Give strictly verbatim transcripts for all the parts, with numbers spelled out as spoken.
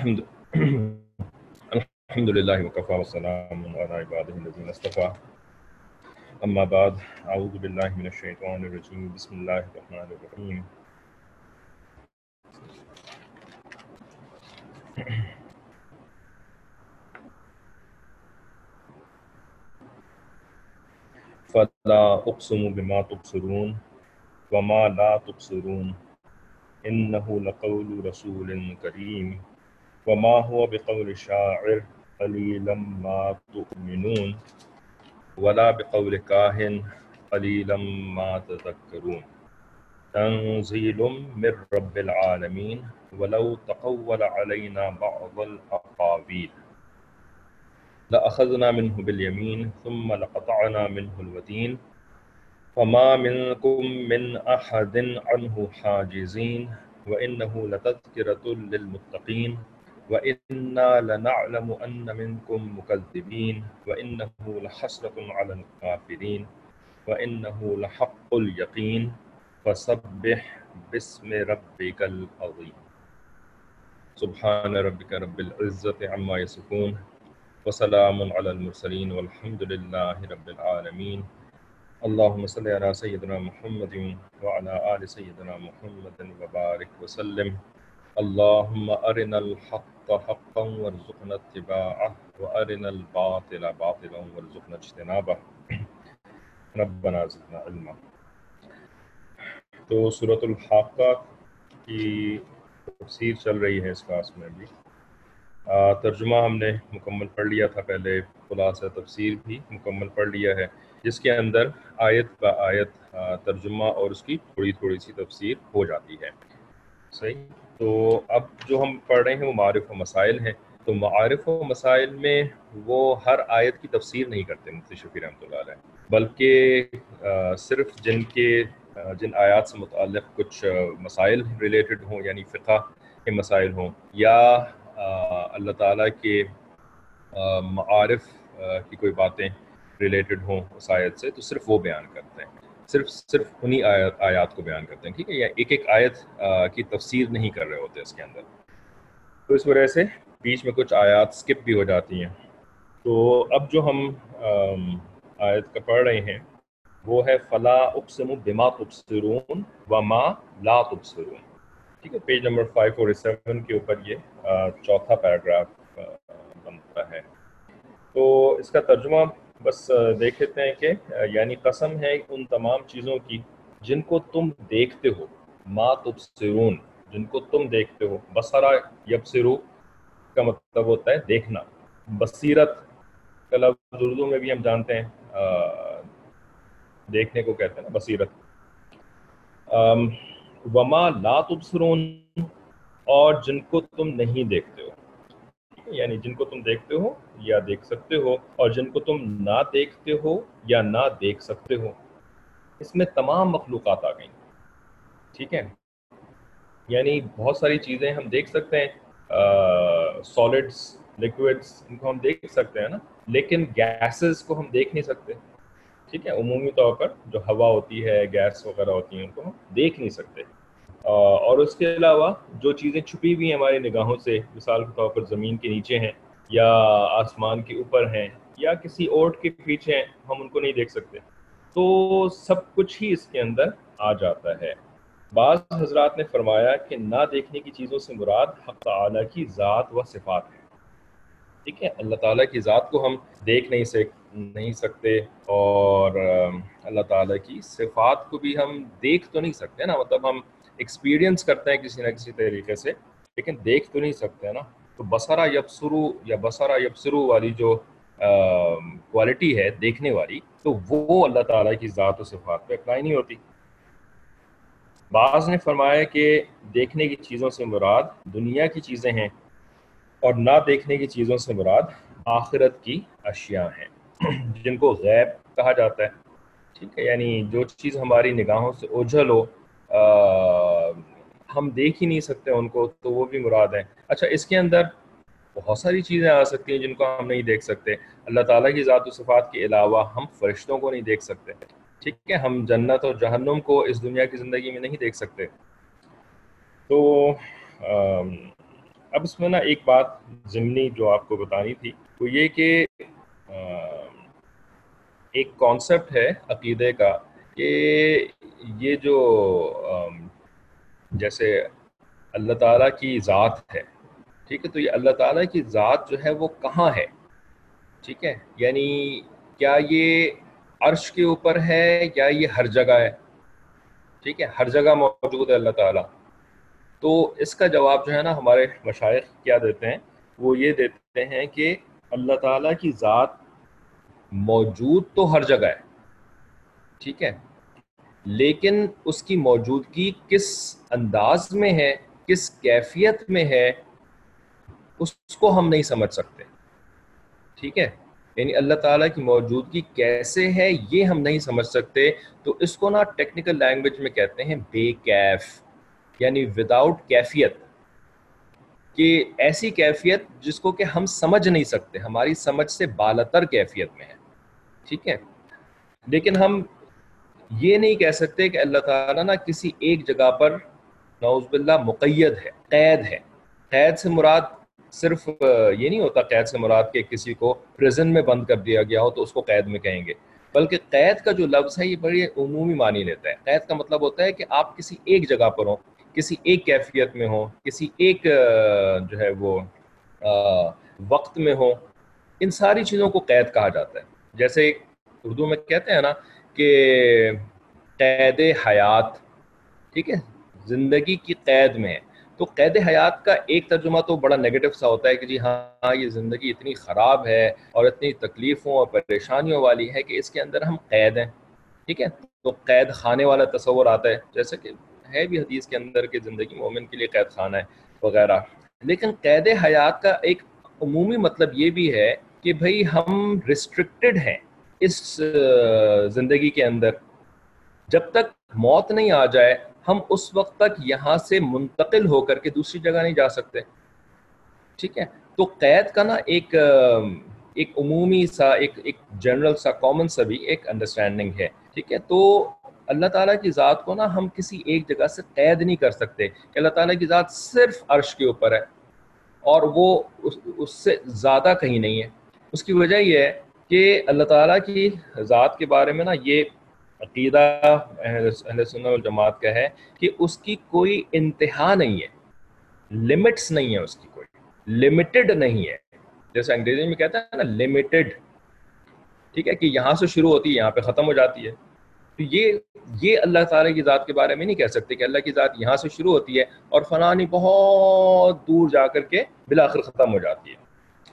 الحمد الحمد لله وكفى والسلام على عباده الذين اصطفى أما بعد أعوذ بالله من الشيطان الرجيم بسم الله الرحمن الرحيم فلا أقسم بما تبصرون وما لا تبصرون إنه لقول رسول كريم وما هو بقول شاعر قليلا ما تؤمنون ولا بقول كاهن قليلا ما تذكرون تنزيل من رب العالمين ولو تقول علينا بعض الأقاويل لأخذنا منه باليمين ثم لقطعنا منه الوتين فما منكم من أحد عنه حاجزين وإنه لتذكرة للمتقين وإنا لنعلم أن منكم مكذبين وإنه لحسرة على الكافرين وإنه لحق اليقين فسبح باسم ربك العظيم سبحان ربك رب العزة عما يصفون وسلام على المرسلين والحمد لله رب العالمين اللهم صل على سيدنا محمد وعلى آل سيدنا محمد وبارك وسلم اللهم أرنا الحق حقا وارزقنا اتباعه وأرنا الباطل باطلا وارزقنا اجتنابه ربنا زدنا علما۔ تو سورۃ الحاقہ کی تفسیر چل رہی ہے اس کلاس میں بھی۔ آ, ترجمہ ہم نے مکمل پڑھ لیا تھا، پہلے خلاصہ تفسیر بھی مکمل پڑھ لیا ہے، جس کے اندر آیت با آیت آ, ترجمہ اور اس کی تھوڑی تھوڑی سی تفسیر ہو جاتی ہے۔ صحیح، تو اب جو ہم پڑھ رہے ہیں وہ معارف و مسائل ہیں۔ تو معارف و مسائل میں وہ ہر آیت کی تفسیر نہیں کرتے مفتی شفیع رحمۃ اللہ علیہ، بلکہ آ, صرف جن کے آ, جن آیات سے متعلق کچھ آ, مسائل ریلیٹڈ ہوں، یعنی فقہ کے مسائل ہوں، یا آ, اللہ تعالیٰ کے آ, معارف آ, کی کوئی باتیں ریلیٹڈ ہوں اس آیت سے، تو صرف وہ بیان کرتے ہیں، صرف صرف انہی آیات آیات کو بیان کرتے ہیں، ٹھیک ہے، یا ایک ایک آیت آ, کی تفسیر نہیں کر رہے ہوتے اس کے اندر۔ تو اس وجہ سے بیچ میں کچھ آیات سکپ بھی ہو جاتی ہیں۔ تو اب جو ہم آم، آیت کا پڑھ رہے ہیں وہ ہے فلا اقسم بما تبصرون وما لا تبصرون، ٹھیک ہے، پیج نمبر پانچ سو سیون کے اوپر یہ آ, چوتھا پیراگراف آ, بنتا ہے۔ تو اس کا ترجمہ بس آ, دیکھ لیتے ہیں کہ آ, یعنی قسم ہے ان تمام چیزوں کی جن کو تم دیکھتے ہو، ما تبصرون، جن کو تم دیکھتے ہو۔ بصرا یبصرو کا مطلب ہوتا ہے دیکھنا، بصیرت کا لفظ اردو میں بھی ہم جانتے ہیں آ, دیکھنے کو کہتے ہیں نا بصیرت۔ آم، وما لا تبصرون، اور جن کو تم نہیں دیکھتے ہو، یعنی جن کو تم دیکھتے ہو یا دیکھ سکتے ہو، اور جن کو تم نہ دیکھتے ہو یا نہ دیکھ سکتے ہو۔ اس میں تمام مخلوقات آ گئیں، ٹھیک ہے، یعنی بہت ساری چیزیں ہم دیکھ سکتے ہیں، سالڈس، لیکوڈس، ان کو ہم دیکھ سکتے ہیں نا، لیکن گیسز کو ہم دیکھ نہیں سکتے، ٹھیک ہے، عمومی طور پر جو ہوا ہوتی ہے، گیس وغیرہ ہوتی ہیں، ان کو ہم دیکھ نہیں سکتے۔ اور اس کے علاوہ جو چیزیں چھپی ہوئی ہیں ہماری نگاہوں سے، مثال کے طور پر زمین کے نیچے ہیں یا آسمان کے اوپر ہیں یا کسی اوٹ کے پیچھے ہیں، ہم ان کو نہیں دیکھ سکتے۔ تو سب کچھ ہی اس کے اندر آ جاتا ہے۔ بعض حضرات نے فرمایا کہ نہ دیکھنے کی چیزوں سے مراد حق تعالیٰ کی ذات و صفات ہے، ٹھیک ہے، اللہ تعالیٰ کی ذات کو ہم دیکھ نہیں سک نہیں سکتے، اور اللہ تعالیٰ کی صفات کو بھی ہم دیکھ تو نہیں سکتے نا، مطلب ہم ایکسپیرینس کرتے ہیں کسی نہ کسی طریقے سے، لیکن دیکھ تو نہیں سکتے نا۔ تو بصرا یبصرو یا بصرا یبصرو والی جو کوالٹی ہے دیکھنے والی، تو وہ اللہ تعالیٰ کی ذات و صفات پہ اپلائی نہیں ہوتی۔ بعض نے فرمایا کہ دیکھنے کی چیزوں سے مراد دنیا کی چیزیں ہیں، اور نہ دیکھنے کی چیزوں سے مراد آخرت کی اشیاء ہیں جن کو غیب کہا جاتا ہے، ٹھیک ہے، یعنی جو چیز ہماری نگاہوں سے اوجھل ہو، آ, ہم دیکھ ہی نہیں سکتے ان کو، تو وہ بھی مراد ہیں۔ اچھا، اس کے اندر بہت ساری چیزیں آ سکتی ہیں جن کو ہم نہیں دیکھ سکتے۔ اللہ تعالیٰ کی ذات و صفات کے علاوہ ہم فرشتوں کو نہیں دیکھ سکتے، ٹھیک ہے، ہم جنت اور جہنم کو اس دنیا کی زندگی میں نہیں دیکھ سکتے۔ تو اب اس میں نا ایک بات ضمنی جو آپ کو بتانی تھی وہ یہ کہ ایک کانسیپٹ ہے عقیدے کا کہ یہ جو جیسے اللہ تعالیٰ کی ذات ہے، ٹھیک ہے، تو یہ اللہ تعالیٰ کی ذات جو ہے وہ کہاں ہے، ٹھیک ہے، یعنی کیا یہ عرش کے اوپر ہے یا یہ ہر جگہ ہے، ٹھیک ہے، ہر جگہ موجود ہے اللہ تعالیٰ. تو اس کا جواب جو ہے نا ہمارے مشائخ کیا دیتے ہیں، وہ یہ دیتے ہیں کہ اللہ تعالیٰ کی ذات موجود تو ہر جگہ ہے، ٹھیک ہے، لیکن اس کی موجودگی کس انداز میں ہے، کس کیفیت میں ہے، اس کو ہم نہیں سمجھ سکتے، ٹھیک ہے، یعنی اللہ تعالیٰ کی موجودگی کیسے ہے یہ ہم نہیں سمجھ سکتے. تو اس کو نا ٹیکنیکل لینگویج میں کہتے ہیں بے کیف، یعنی وداؤٹ کیفیت، کہ ایسی کیفیت جس کو کہ ہم سمجھ نہیں سکتے، ہماری سمجھ سے بالاتر کیفیت میں ہے، ٹھیک ہے. لیکن ہم یہ نہیں کہہ سکتے کہ اللہ تعالیٰ نا کسی ایک جگہ پر نعوذ باللہ مقید ہے، قید ہے. قید سے مراد صرف یہ نہیں ہوتا، قید سے مراد کہ کسی کو پریزن میں بند کر دیا گیا ہو تو اس کو قید میں کہیں گے، بلکہ قید کا جو لفظ ہے یہ بڑی عمومی معنی لیتا ہے. قید کا مطلب ہوتا ہے کہ آپ کسی ایک جگہ پر ہوں، کسی ایک کیفیت میں ہوں، کسی ایک جو ہے وہ وقت میں ہوں. ان ساری چیزوں کو قید کہا جاتا ہے. جیسے اردو میں کہتے ہیں نا کہ قید حیات، ٹھیک ہے، زندگی کی قید میں ہے. تو قید حیات کا ایک ترجمہ تو بڑا نیگیٹو سا ہوتا ہے کہ جی ہاں یہ زندگی اتنی خراب ہے اور اتنی تکلیفوں اور پریشانیوں والی ہے کہ اس کے اندر ہم قید ہیں، ٹھیک ہے. تو قید خانے والا تصور آتا ہے، جیسے کہ ہے بھی حدیث کے اندر کہ زندگی مومن کے لیے قید خانہ ہے وغیرہ. لیکن قید حیات کا ایک عمومی مطلب یہ بھی ہے کہ بھئی ہم ریسٹرکٹڈ ہیں اس زندگی کے اندر. جب تک موت نہیں آ جائے ہم اس وقت تک یہاں سے منتقل ہو کر کے دوسری جگہ نہیں جا سکتے، ٹھیک ہے. تو قید کا نا ایک ایک عمومی سا ایک ایک جنرل سا کامن سا بھی ایک انڈرسٹینڈنگ ہے، ٹھیک ہے. تو اللہ تعالیٰ کی ذات کو نا ہم کسی ایک جگہ سے قید نہیں کر سکتے کہ اللہ تعالیٰ کی ذات صرف عرش کے اوپر ہے اور وہ اس, اس سے زیادہ کہیں نہیں ہے. اس کی وجہ یہ ہے کہ اللہ تعالیٰ کی ذات کے بارے میں نا یہ عقیدہ اہل سنت والجماعت کا ہے کہ اس کی کوئی انتہا نہیں ہے، لمٹس نہیں ہے، اس کی کوئی لمیٹڈ نہیں ہے. جیسے انگریزی میں کہتا ہے نا لمیٹڈ، ٹھیک ہے، کہ یہاں سے شروع ہوتی ہے یہاں پہ ختم ہو جاتی ہے. تو یہ یہ اللہ تعالیٰ کی ذات کے بارے میں نہیں کہہ سکتے کہ اللہ کی ذات یہاں سے شروع ہوتی ہے اور فلانی بہت دور جا کر کے بالآخر ختم ہو جاتی ہے.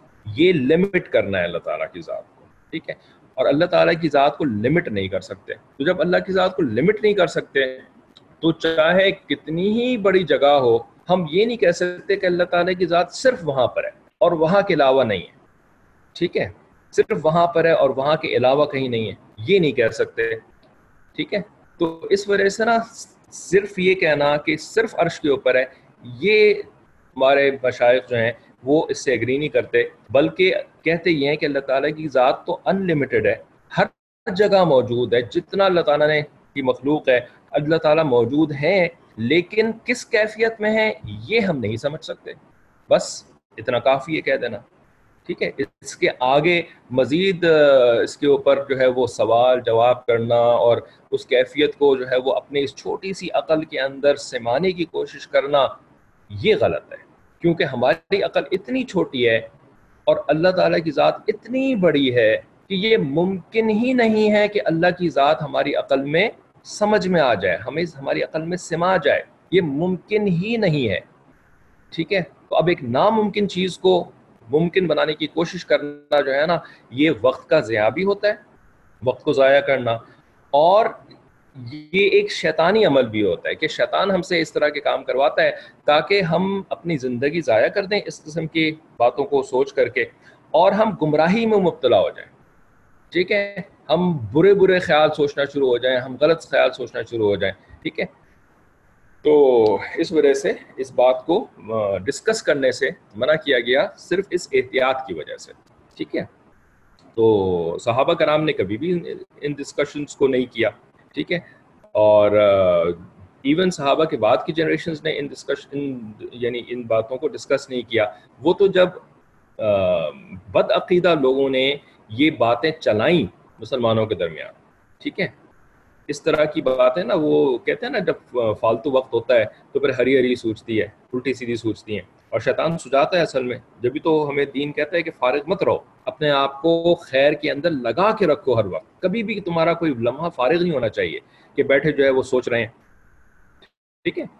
یہ لمٹ کرنا ہے اللہ تعالیٰ کی ذات کو، ٹھیک ہے، اور اللہ تعالیٰ کی ذات کو لمٹ نہیں کر سکتے. تو جب اللہ کی ذات کو لمٹ نہیں کر سکتے تو چاہے کتنی ہی بڑی جگہ ہو ہم یہ نہیں کہہ سکتے کہ اللہ تعالیٰ کی ذات صرف وہاں پر ہے اور وہاں کے علاوہ نہیں ہے، ٹھیک ہے، صرف وہاں پر ہے اور وہاں کے علاوہ کہیں نہیں ہے، یہ نہیں کہہ سکتے، ٹھیک ہے. تو اس وجہ سے نا صرف یہ کہنا کہ صرف عرش کے اوپر ہے، یہ ہمارے مشائخ جو ہیں وہ اس سے ایگری نہیں کرتے، بلکہ کہتے یہ ہیں کہ اللہ تعالیٰ کی ذات تو ان لمیٹڈ ہے، ہر جگہ موجود ہے. جتنا اللہ تعالیٰ نے کی مخلوق ہے اللہ تعالیٰ موجود ہیں، لیکن کس کیفیت میں ہے یہ ہم نہیں سمجھ سکتے. بس اتنا کافی ہے کہہ دینا، ٹھیک ہے. اس کے آگے مزید اس کے اوپر جو ہے وہ سوال جواب کرنا اور اس کیفیت کو جو ہے وہ اپنے اس چھوٹی سی عقل کے اندر سمانے کی کوشش کرنا یہ غلط ہے، کیونکہ ہماری عقل اتنی چھوٹی ہے اور اللہ تعالیٰ کی ذات اتنی بڑی ہے کہ یہ ممکن ہی نہیں ہے کہ اللہ کی ذات ہماری عقل میں سمجھ میں آ جائے، ہمیں ہماری عقل میں سما جائے، یہ ممکن ہی نہیں ہے، ٹھیک ہے. تو اب ایک ناممکن چیز کو ممکن بنانے کی کوشش کرنا جو ہے نا یہ وقت کا ضیاع بھی ہوتا ہے، وقت کو ضائع کرنا، اور یہ ایک شیطانی عمل بھی ہوتا ہے کہ شیطان ہم سے اس طرح کے کام کرواتا ہے تاکہ ہم اپنی زندگی ضائع کر دیں اس قسم کی باتوں کو سوچ کر کے اور ہم گمراہی میں مبتلا ہو جائیں، ٹھیک ہے، ہم برے برے خیال سوچنا شروع ہو جائیں، ہم غلط خیال سوچنا شروع ہو جائیں، ٹھیک ہے. تو اس وجہ سے اس بات کو ڈسکس کرنے سے منع کیا گیا صرف اس احتیاط کی وجہ سے، ٹھیک ہے. تو صحابہ کرام نے کبھی بھی ان ڈسکشنز کو نہیں کیا، ٹھیک ہے. اور ایون صحابہ کے بعد کی جنریشنز نے ان ڈسکشن یعنی ان باتوں کو ڈسکس نہیں کیا. وہ تو جب بد عقیدہ لوگوں نے یہ باتیں چلائیں مسلمانوں کے درمیان, ٹھیک ہے, اس طرح کی بات ہے نا, وہ کہتے ہیں نا جب فالتو وقت ہوتا ہے تو پھر ہری ہری سوچتی ہے, الٹی سیدھی سوچتی ہیں, اور شیطان سجاتا ہے اصل میں. جبھی تو ہمیں دین کہتا ہے کہ فارغ مت رہو, اپنے آپ کو خیر کے اندر لگا کے رکھو ہر وقت. کبھی بھی تمہارا کوئی لمحہ فارغ نہیں ہونا چاہیے کہ بیٹھے جو ہے وہ سوچ رہے ہیں, ٹھیک ہے.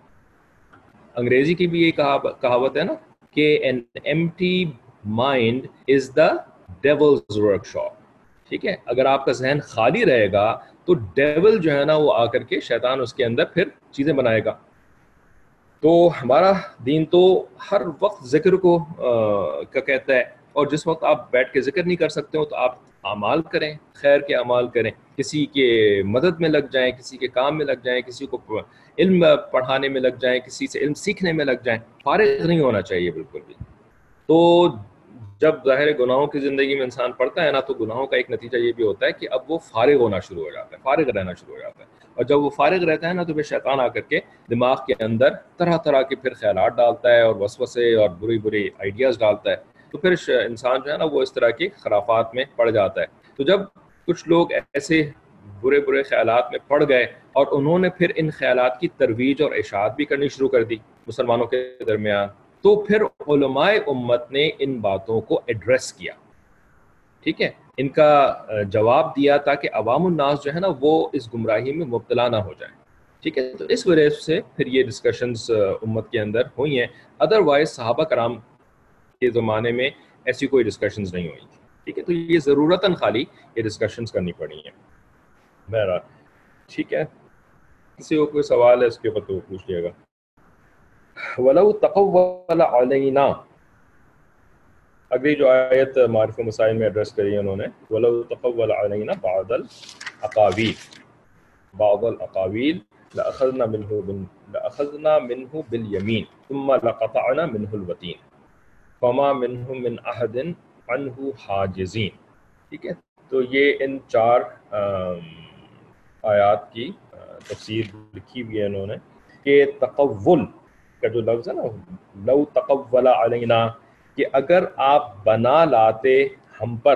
انگریزی کی بھی یہ کہاوت ہے نا کہ an empty mind is the devil's workshop, ٹھیک ہے. اگر آپ کا ذہن خالی رہے گا تو ڈیول جو ہے نا وہ آ کر کے شیطان اس کے اندر پھر چیزیں بنائے گا. تو ہمارا دین تو ہر وقت ذکر کو کا کہتا ہے, اور جس وقت آپ بیٹھ کے ذکر نہیں کر سکتے ہو تو آپ اعمال کریں, خیر کے اعمال کریں, کسی کے مدد میں لگ جائیں, کسی کے کام میں لگ جائیں, کسی کو علم پڑھانے میں لگ جائیں, کسی سے علم سیکھنے میں لگ جائیں. فارغ نہیں ہونا چاہیے بالکل بھی. تو جب ظاہر گناہوں کی زندگی میں انسان پڑتا ہے نا تو گناہوں کا ایک نتیجہ یہ بھی ہوتا ہے کہ اب وہ فارغ ہونا شروع ہو جاتا ہے, فارغ رہنا شروع ہو جاتا ہے. اور جب وہ فارغ رہتا ہے نا تو پھر شیطان آ کر کے دماغ کے اندر طرح طرح کے پھر خیالات ڈالتا ہے اور وسوسے اور بری بری آئیڈیاز ڈالتا ہے. تو پھر انسان جو ہے نا وہ اس طرح کی خرافات میں پڑ جاتا ہے. تو جب کچھ لوگ ایسے برے برے خیالات میں پڑ گئے اور انہوں نے پھر ان خیالات کی ترویج اور اشاعت بھی کرنی شروع کر دی مسلمانوں کے درمیان, تو پھر علماء امت نے ان باتوں کو ایڈریس کیا, ٹھیک ہے, ان کا جواب دیا تاکہ عوام الناس جو ہے نا وہ اس گمراہی میں مبتلا نہ ہو جائیں, ٹھیک ہے. تو اس وجہ سے پھر یہ ڈسکشنز امت کے اندر ہوئی ہیں. ادروائز صحابہ کرام کے زمانے میں ایسی کوئی ڈسکشنز نہیں ہوئی تھی, ٹھیک ہے. تو یہ ضرورتاً خالی یہ ڈسکشنز کرنی پڑی ہیں بہرحال, ٹھیک ہے. کسی کو کوئی سوال ہے اس کے اوپر تو پوچھ لیے گا. وَلَوْ تَقَوَّلَ عَلَيْنَا, اگلی جو آیت معارف و مسائل میں ایڈریس کری ہے انہوں نے, وَلَوْ تَقَوَّلَ عَلَيْنَا بَعْضَ الْأَقَاوِيلِ بَعْضَ الْأَقَاوِيلِ لَأَخَذْنَا مِنْهُ لَأَخَذْنَا مِنْهُ بِالْيَمِينِ ثُمَّ لَقَطَعْنَا مِنْهُ الْوَتِينَ فَمَا مِنْهُمْ مِنْ أَحَدٍ عَنْهُ حَاجِزِينَ, ٹھیک ہے. تو یہ ان چار آیات کی تفسیر لکھی ہوئی ہے انہوں نے کہ تقول کا جو لفظ ہے نا, لو تقول علینا, کہ اگر آپ بنا لاتے ہم پر,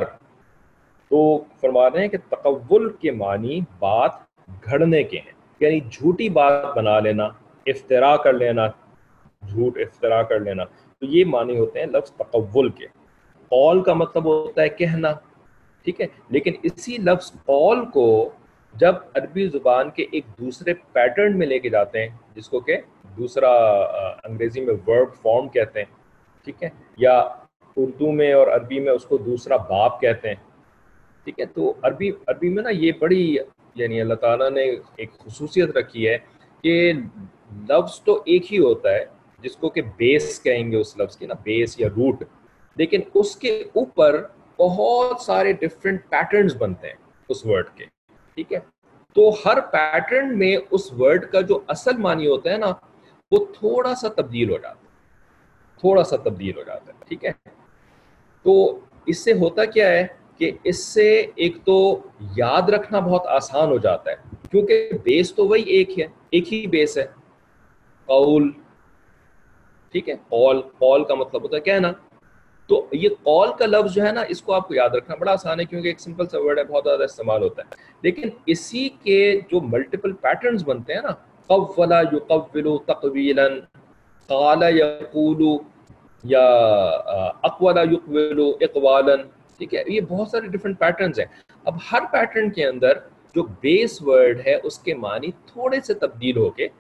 تو فرما رہے ہیں کہ تقول کے معنی بات گھڑنے کے ہیں, یعنی جھوٹی بات بنا لینا, افترا کر لینا, جھوٹ افترا کر لینا. تو یہ معنی ہوتے ہیں لفظ تقول کے. قول کا مطلب ہوتا ہے کہنا, ٹھیک ہے, لیکن اسی لفظ قول کو جب عربی زبان کے ایک دوسرے پیٹرن میں لے کے جاتے ہیں, جس کو کہ دوسرا انگریزی میں ورب فارم کہتے ہیں, ٹھیک ہے, یا اردو میں اور عربی میں اس کو دوسرا باب کہتے ہیں, ٹھیک ہے. تو عربی عربی میں نا یہ بڑی یعنی اللہ تعالیٰ نے ایک خصوصیت رکھی ہے کہ لفظ تو ایک ہی ہوتا ہے جس کو کہ بیس کہیں گے اس لفظ کی نا, بیس یا روٹ, لیکن اس کے اوپر بہت سارے ڈفرینٹ پیٹرنز بنتے ہیں اس ورڈ کے, ٹھیک ہے. تو ہر پیٹرن میں اس ورڈ کا جو اصل معنی ہوتا ہے نا وہ تھوڑا سا تبدیل ہو جاتا ہے, تھوڑا سا تبدیل ہو جاتا ہے, ٹھیک ہے. تو اس سے ہوتا کیا ہے کہ اس سے ایک تو یاد رکھنا بہت آسان ہو جاتا ہے, کیونکہ بیس تو وہی ایک ہے, ایک ہی بیس ہے, قول, ٹھیک ہے. قول قول کا مطلب ہوتا ہے کہنا. تو یہ قول کا لفظ جو ہے نا اس کو آپ کو یاد رکھنا بڑا آسان ہے, کیونکہ ایک سمپل سا ورڈ ہے, بہت زیادہ استعمال ہوتا ہے. لیکن اسی کے جو ملٹیپل پیٹرنز بنتے ہیں نا, قول یقول تقویلا, قال یقول, یا اقول یقول اقوالا, ٹھیک ہے. یہ بہت سارے ڈفرینٹ پیٹرنز ہیں. اب ہر پیٹرن کے اندر جو بیس ورڈ ہے اس کے معنی تھوڑے سے تبدیل ہو کے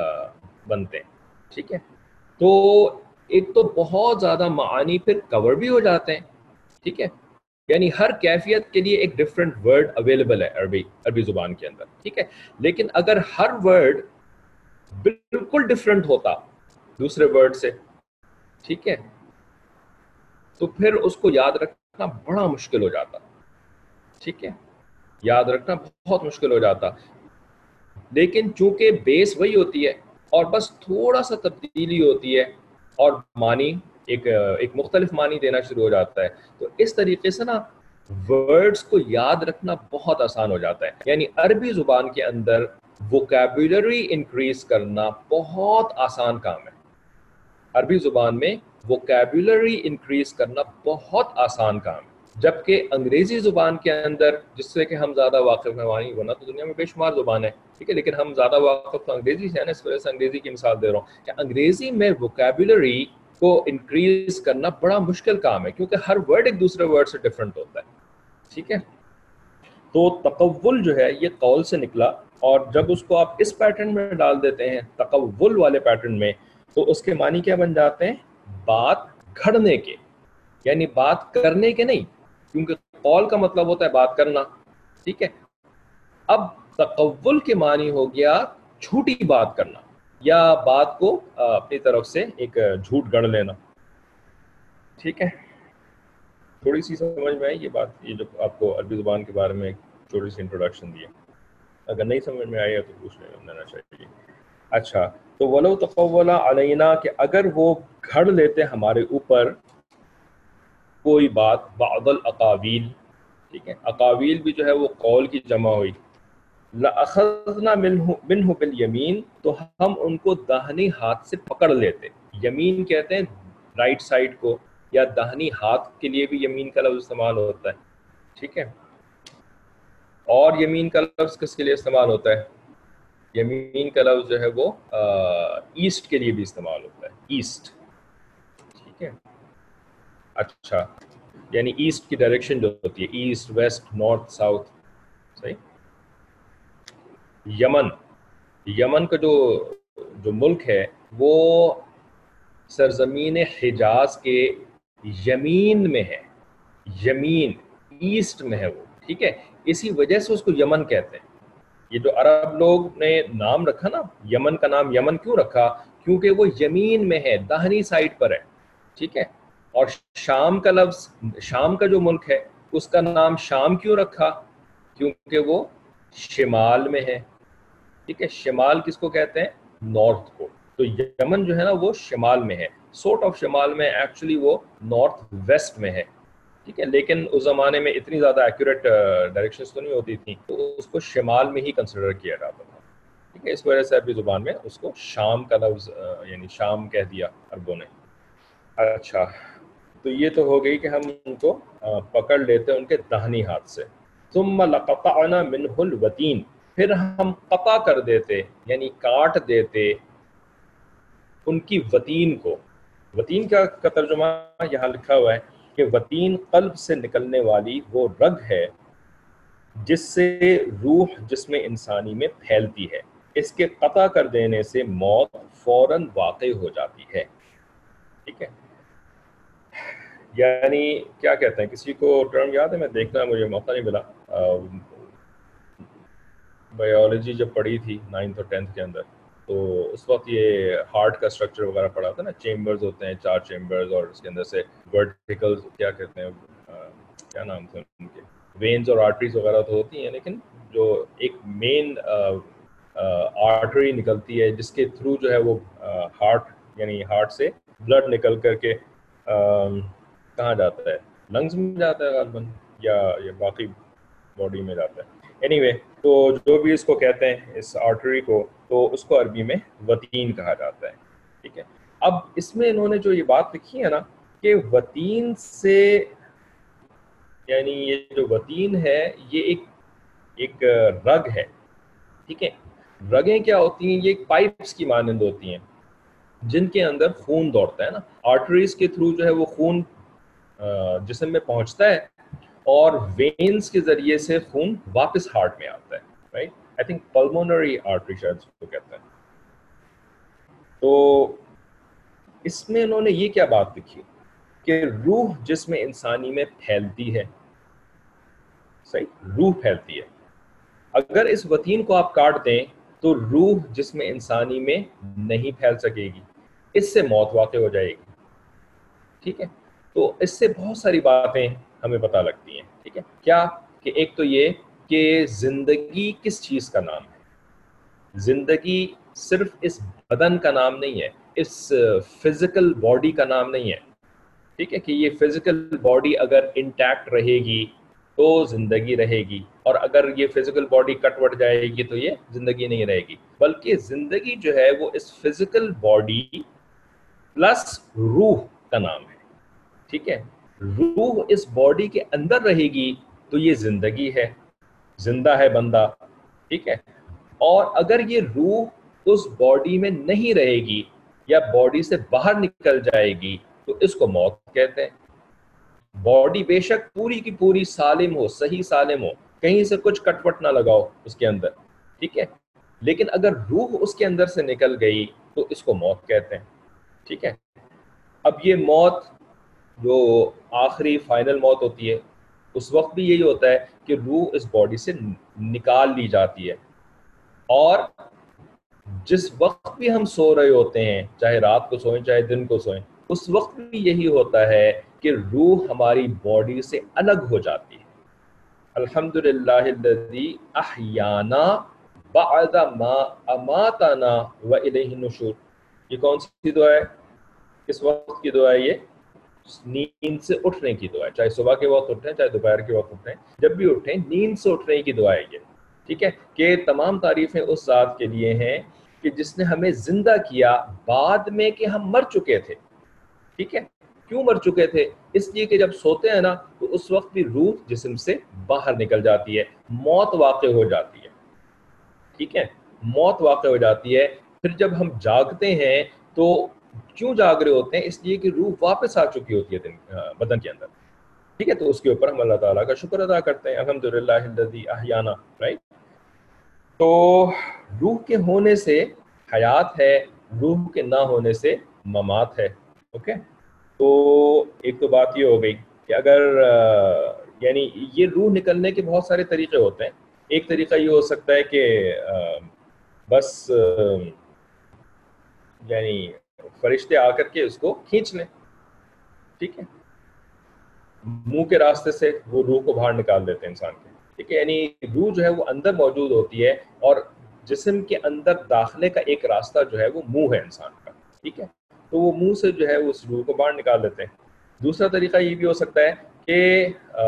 بنتے ہیں, ٹھیک ہے. تو ایک تو بہت زیادہ معانی پھر کور بھی ہو جاتے ہیں, ٹھیک ہے. یعنی ہر کیفیت کے لیے ایک ڈفرینٹ ورڈ اویلیبل ہے عربی عربی زبان کے اندر, ٹھیک ہے. لیکن اگر ہر ورڈ بالکل ڈفرینٹ ہوتا دوسرے ورڈ سے, ٹھیک ہے, تو پھر اس کو یاد رکھنا بڑا مشکل ہو جاتا, ٹھیک ہے, یاد رکھنا بہت مشکل ہو جاتا. لیکن چونکہ بیس وہی ہوتی ہے اور بس تھوڑا سا تبدیلی ہوتی ہے اور معنی ایک ایک مختلف معنی دینا شروع ہو جاتا ہے, تو اس طریقے سے نا ورڈز کو یاد رکھنا بہت آسان ہو جاتا ہے. یعنی عربی زبان کے اندر ووکیبولری انکریز کرنا بہت آسان کام ہے. عربی زبان میں ووکیبولری انکریز کرنا بہت آسان کام ہے، جبکہ انگریزی زبان کے اندر جس سے کہ ہم زیادہ واقف ہیں، وہاں ہونا تو دنیا میں بے شمار زبان ہے، ٹھیک ہے، لیکن ہم زیادہ واقف تو انگریزی سے ہیں نا، اس وجہ سے انگریزی کی مثال دے رہا ہوں کہ انگریزی میں ووکیبولری کو انکریز کرنا بڑا مشکل کام ہے، کیونکہ ہر ورڈ ایک دوسرے ورڈ سے ڈفرینٹ ہوتا ہے. ٹھیک ہے، تو تقول جو ہے یہ قول سے نکلا، اور جب اس کو آپ اس پیٹرن میں ڈال دیتے ہیں تقول والے پیٹرن میں، تو اس کے معنی کیا بن جاتے ہیں؟ بات گھڑنے کے، یعنی بات کرنے کے نہیں، کیونکہ قول کا مطلب ہوتا ہے بات کرنا. ٹھیک ہے، اب تقول کے معنی ہو گیا جھوٹی بات کرنا، یا بات کو اپنی طرف سے ایک جھوٹ گڑھ لینا. ٹھیک ہے، تھوڑی سی سمجھ میں آئی یہ بات، یہ جو آپ کو عربی زبان کے بارے میں ایک چھوٹی سی انٹروڈکشن دی ہے. اگر نہیں سمجھ میں آئی ہے تو پوچھ لینا چاہیے. اچھا، تو ولو تقول علینا، کہ اگر وہ گھڑ لیتے ہمارے اوپر کوئی بات، بعض الاقاویل، ٹھیک ہے، اقاویل بھی جو ہے وہ قول کی جمع ہوئی، لأخذنا منہ منہ بالیمین، تو ہم ان کو داہنی ہاتھ سے پکڑ لیتے. یمین کہتے ہیں رائٹ سائڈ کو، یا داہنی ہاتھ کے لیے بھی یمین کا لفظ استعمال ہوتا ہے. ٹھیک ہے، اور یمین کا لفظ کس کے لیے استعمال ہوتا ہے؟ یمین کا لفظ جو ہے وہ ایسٹ کے لیے بھی استعمال ہوتا ہے، ایسٹ. ٹھیک ہے، اچھا، یعنی ایسٹ کی ڈائریکشن جو ہوتی ہے، ایسٹ، ویسٹ، نارتھ، ساؤتھ. صحیح. یمن، یمن کا جو جو ملک ہے وہ سرزمین حجاز کے یمین میں ہے، یمین ایسٹ میں ہے وہ. ٹھیک ہے، اسی وجہ سے اس کو یمن کہتے ہیں. یہ جو عرب لوگ نے نام رکھا نا، یمن کا نام یمن کیوں رکھا؟ کیونکہ وہ یمین میں ہے، داہنی سائڈ پر ہے. ٹھیک ہے، اور شام کا لفظ، شام کا جو ملک ہے اس کا نام شام کیوں رکھا؟ کیونکہ وہ شمال میں ہے. ٹھیک ہے، شمال کس کو کہتے ہیں؟ نارتھ کو. تو یمن جو ہے نا وہ شمال میں ہے، سورٹ آف شمال میں، ایکچولی وہ نارتھ ویسٹ میں ہے. ٹھیک ہے، لیکن اس زمانے میں اتنی زیادہ ایکوریٹ ڈائریکشنز تو نہیں ہوتی تھیں، تو اس کو شمال میں ہی کنسیڈر کیا جاتا تھا. ٹھیک ہے، اس وجہ سے عربی زبان میں اس کو شام کا لفظ یعنی شام کہہ دیا عربوں نے. اچھا، تو یہ تو ہو گئی کہ ہم ان کو پکڑ لیتے ان کے داہنی ہاتھ سے. ثم لقطعنا منہ الوتین، پھر ہم قطع کر دیتے یعنی کاٹ دیتے ان کی وتین کو. وتین کا کا ترجمہ یہاں لکھا ہوا ہے کہ وتین قلب سے نکلنے والی وہ رگ ہے جس سے روح جسم انسانی میں پھیلتی ہے، اس کے قطع کر دینے سے موت فوراً واقع ہو جاتی ہے. ٹھیک ہے، یعنی کیا کہتے ہیں، کسی کو ٹرم یاد ہے؟ میں دیکھنا مجھے موقع نہیں ملا. بایولوجی جب پڑھی تھی نائنتھ اور ٹینتھ کے اندر، تو اس وقت یہ ہارٹ کا اسٹرکچر وغیرہ پڑھا تھا نا، چیمبرز ہوتے ہیں، چار چیمبرز، اور اس کے اندر سے ورٹیکل کیا کہتے ہیں، کیا نام تھا ان کے، وینز اور آرٹریز وغیرہ تو ہوتی ہیں، لیکن جو ایک مین آرٹری نکلتی ہے جس کے تھرو جو ہے وہ ہارٹ یعنی ہارٹ سے بلڈ نکل کر کے کہاں جاتا ہے، لنگز میں جاتا ہے غالباً، یا یہ باقی باڈی میں جاتا ہے. اینی وے، تو جو بھی اس کو کہتے ہیں اس آرٹری کو، تو اس کو عربی میں وتین کہا جاتا ہے. ٹھیک ہے، اب اس میں انہوں نے جو یہ بات لکھی ہے نا کہ وتین سے، یعنی یہ جو وتین ہے یہ ایک ایک رگ ہے. ٹھیک ہے، رگیں کیا ہوتی ہیں؟ یہ ایک پائپس کی مانند ہوتی ہیں جن کے اندر خون دوڑتا ہے نا. آرٹریز کے تھرو جو ہے وہ خون جسم میں پہنچتا ہے، اور وینز کے ذریعے سے خون واپس ہارٹ میں آتا ہے. Right, I think pulmonary artery شاید اس کو کہتے ہیں. تو اس میں انہوں نے یہ کیا بات لکھی کہ روح جسم انسانی میں پھیلتی ہے. صحیح، روح پھیلتی ہے. اگر اس وتین کو آپ کاٹ دیں تو روح جسم انسانی میں نہیں پھیل سکے گی، اس سے موت واقع ہو جائے گی. ٹھیک ہے، تو اس سے بہت ساری باتیں ہمیں پتہ لگتی ہیں. ٹھیک ہے، کیا کہ ایک تو یہ کہ زندگی کس چیز کا نام ہے. زندگی صرف اس بدن کا نام نہیں ہے، اس فزیکل باڈی کا نام نہیں ہے. ٹھیک ہے، کہ یہ فزیکل باڈی اگر انٹیکٹ رہے گی تو زندگی رہے گی، اور اگر یہ فزیکل باڈی کٹ وٹ جائے گی تو یہ زندگی نہیں رہے گی، بلکہ زندگی جو ہے وہ اس فزیکل باڈی پلس روح کا نام ہے، ٹھیک ہے؟ روح اس باڈی کے اندر رہے گی تو یہ زندگی ہے، زندہ ہے بندہ، ٹھیک ہے؟ اور اگر یہ روح اس باڈی میں نہیں رہے گی یا باڈی سے باہر نکل جائے گی تو اس کو موت کہتے ہیں۔ باڈی بے شک پوری کی پوری سالم ہو، صحیح سالم ہو، کہیں سے کچھ کٹ وٹ نہ لگاؤ اس کے اندر، ٹھیک ہے؟ لیکن اگر روح اس کے اندر سے نکل گئی تو اس کو موت کہتے ہیں، ٹھیک ہے؟ اب یہ موت جو آخری فائنل موت ہوتی ہے اس وقت بھی یہی ہوتا ہے کہ روح اس باڈی سے نکال لی جاتی ہے، اور جس وقت بھی ہم سو رہے ہوتے ہیں، چاہے رات کو سوئیں چاہے دن کو سوئیں، اس وقت بھی یہی ہوتا ہے کہ روح ہماری باڈی سے الگ ہو جاتی ہے۔ الحمدللہ الذی احیانا بعد ما اماتنا والیہ النشور، یہ کون سی دعا ہے؟ کس وقت کی دعا ہے یہ؟ نیند سے اٹھنے کی دعا ہے، چاہے صبح کے وقت اٹھیں چاہے دوپہر کے وقت اٹھیں، جب بھی اٹھیں نیند سے اٹھنے کی دعا ہے یہ، ٹھیک ہے؟ کہ تمام تعریفیں اس ذات کے لیے ہیں کہ جس نے ہمیں زندہ کیا بعد میں کہ ہم مر چکے تھے، ٹھیک ہے؟ کیوں مر چکے تھے؟ اس لیے کہ جب سوتے ہیں نا تو اس وقت بھی روح جسم سے باہر نکل جاتی ہے، موت واقع ہو جاتی ہے، ٹھیک ہے؟ موت واقع ہو جاتی ہے۔ پھر جب ہم جاگتے ہیں تو کیوں جاگ رہے ہوتے ہیں؟ اس لیے کہ روح واپس آ چکی ہوتی ہے دن بدن کے اندر، ٹھیک ہے؟ تو اس کے اوپر ہم اللہ تعالیٰ کا شکر ادا کرتے ہیں، الحمدللہ الذی احیانا، رائٹ؟ تو روح کے ہونے سے حیات ہے، روح کے نہ ہونے سے ممات ہے، اوکے؟ تو ایک تو بات یہ ہو گئی کہ اگر یعنی یہ روح نکلنے کے بہت سارے طریقے ہوتے ہیں۔ ایک طریقہ یہ ہو سکتا ہے کہ بس یعنی فرشتے آ کر کے اس کو کھینچ لیں، ٹھیک ہے؟ منہ کے راستے سے وہ روح کو باہر نکال دیتے ہیں انسان کے، ٹھیک ہے؟ یعنی روح جو ہے وہ اندر موجود ہوتی ہے، اور جسم کے اندر داخلے کا ایک راستہ جو ہے وہ منہ ہے انسان کا، ٹھیک ہے؟ تو وہ منہ سے جو ہے اس روح کو باہر نکال دیتے ہیں۔ دوسرا طریقہ یہ بھی ہو سکتا ہے کہ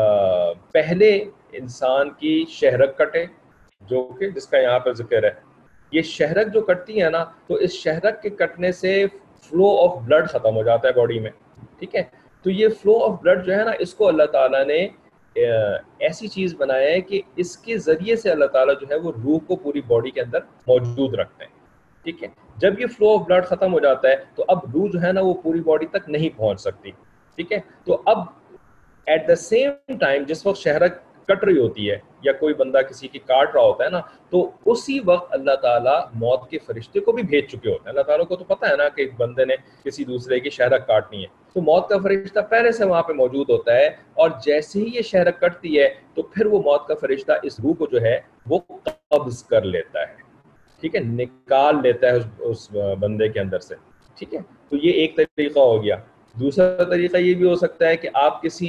پہلے انسان کی شہرک کٹے، جو کہ جس کا یہاں پر ذکر ہے، یہ شہرک جو کٹتی ہے نا تو اس شہرک کے کٹنے سے فلو آف بلڈ ختم ہو جاتا ہے باڈی میں، ٹھیک ہے؟ تو یہ فلو آف بلڈ جو ہے نا اس کو اللہ تعالیٰ نے ایسی چیز بنایا ہے کہ اس کے ذریعے سے اللہ تعالیٰ جو ہے وہ روح کو پوری باڈی کے اندر موجود رکھتے ہیں، ٹھیک ہے؟ جب یہ فلو آف بلڈ ختم ہو جاتا ہے تو اب روح جو ہے نا وہ پوری باڈی تک نہیں پہنچ سکتی، ٹھیک ہے؟ تو اب ایٹ دا سیم ٹائم جس وقت شہرک کٹ رہی ہوتی ہے یا کوئی بندہ کسی کی کاٹ رہا ہوتا ہے نا تو اسی وقت اللہ تعالیٰ موت کے فرشتے کو بھی بھیج چکے ہوتے ہیں۔ اللہ تعالیٰ کو تو پتہ ہے نا کہ ایک بندے نے کسی دوسرے کی شہرک کاٹنی ہے، تو موت کا فرشتہ پہلے سے وہاں پہ موجود ہوتا ہے، اور جیسے ہی یہ شہرک کٹتی ہے تو پھر وہ موت کا فرشتہ اس روح کو جو ہے وہ قبض کر لیتا ہے، ٹھیک ہے؟ نکال لیتا ہے اس بندے کے اندر سے، ٹھیک ہے؟ تو یہ ایک طریقہ ہو گیا۔ دوسرا طریقہ یہ بھی ہو سکتا ہے کہ آپ کسی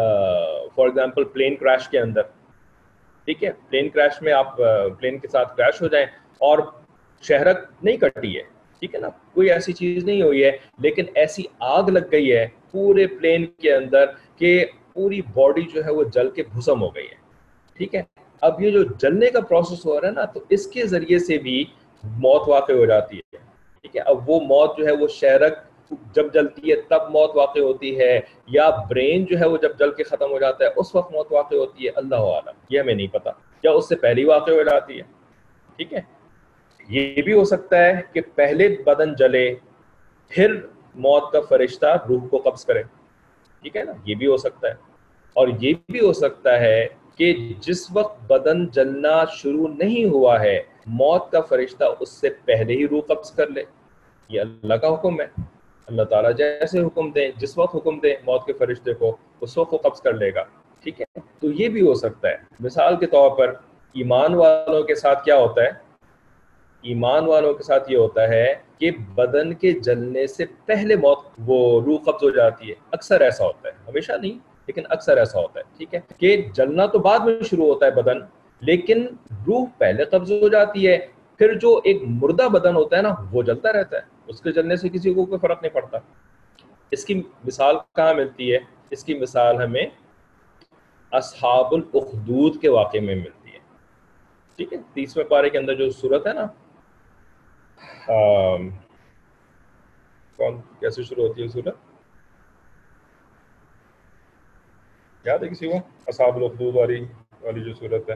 فار ایگزامپل پلین کریش کے اندر، ٹھیک ہے؟ پلین کریش میں آپ پلین کے ساتھ کریش ہو جائیں اور شہرک نہیں کٹی ہے، ٹھیک ہے نا، کوئی ایسی چیز نہیں ہوئی ہے، لیکن ایسی آگ لگ گئی ہے پورے پلین کے اندر کہ پوری باڈی جو ہے وہ جل کے بھسم ہو گئی ہے، ٹھیک ہے؟ اب یہ جو جلنے کا پروسیس ہو رہا ہے نا تو اس کے ذریعے سے بھی موت واقع ہو جاتی ہے، ٹھیک ہے؟ اب وہ موت جو ہے وہ شہرک جب جلتی ہے تب موت واقع ہوتی ہے، یا برین جو ہے وہ جب جل کے ختم ہو جاتا ہے اس وقت موت واقع ہوتی ہے، اللہ عالم، یہ ہمیں نہیں پتا، یا اس سے پہلی واقع ہو جاتی ہے، ٹھیک ہے؟ یہ بھی ہو سکتا ہے کہ پہلے بدن جلے پھر موت کا فرشتہ روح کو قبض کرے، ٹھیک ہے نا، یہ بھی ہو سکتا ہے۔ اور یہ بھی ہو سکتا ہے کہ جس وقت بدن جلنا شروع نہیں ہوا ہے موت کا فرشتہ اس سے پہلے ہی روح قبض کر لے، یہ اللہ کا حکم ہے، اللہ تعالیٰ جیسے حکم دیں، جس وقت حکم دیں موت کے فرشتے کو اس وقت وہ قبض کر لے گا، ٹھیک ہے؟ تو یہ بھی ہو سکتا ہے۔ مثال کے طور پر ایمان والوں کے ساتھ کیا ہوتا ہے؟ ایمان والوں کے ساتھ یہ ہوتا ہے کہ بدن کے جلنے سے پہلے موت وہ روح قبض ہو جاتی ہے، اکثر ایسا ہوتا ہے، ہمیشہ نہیں لیکن اکثر ایسا ہوتا ہے، ٹھیک ہے؟ کہ جلنا تو بعد میں شروع ہوتا ہے بدن، لیکن روح پہلے قبض ہو جاتی ہے، پھر جو ایک مردہ بدن ہوتا ہے نا وہ جلتا رہتا ہے، اس کے جلنے سے کسی کو کوئی فرق نہیں پڑتا۔ اس کی مثال کہاں ملتی ہے؟ اس کی مثال ہمیں اصحاب الاخدود کے واقعے میں ملتی ہے. ٹھیک ہے, تیسویں پارے کے اندر جو صورت ہے نا, کون کیسے شروع ہوتی ہے صورت, یاد ہے کسی کو اصحاب الاخدود والی والی جو صورت ہے؟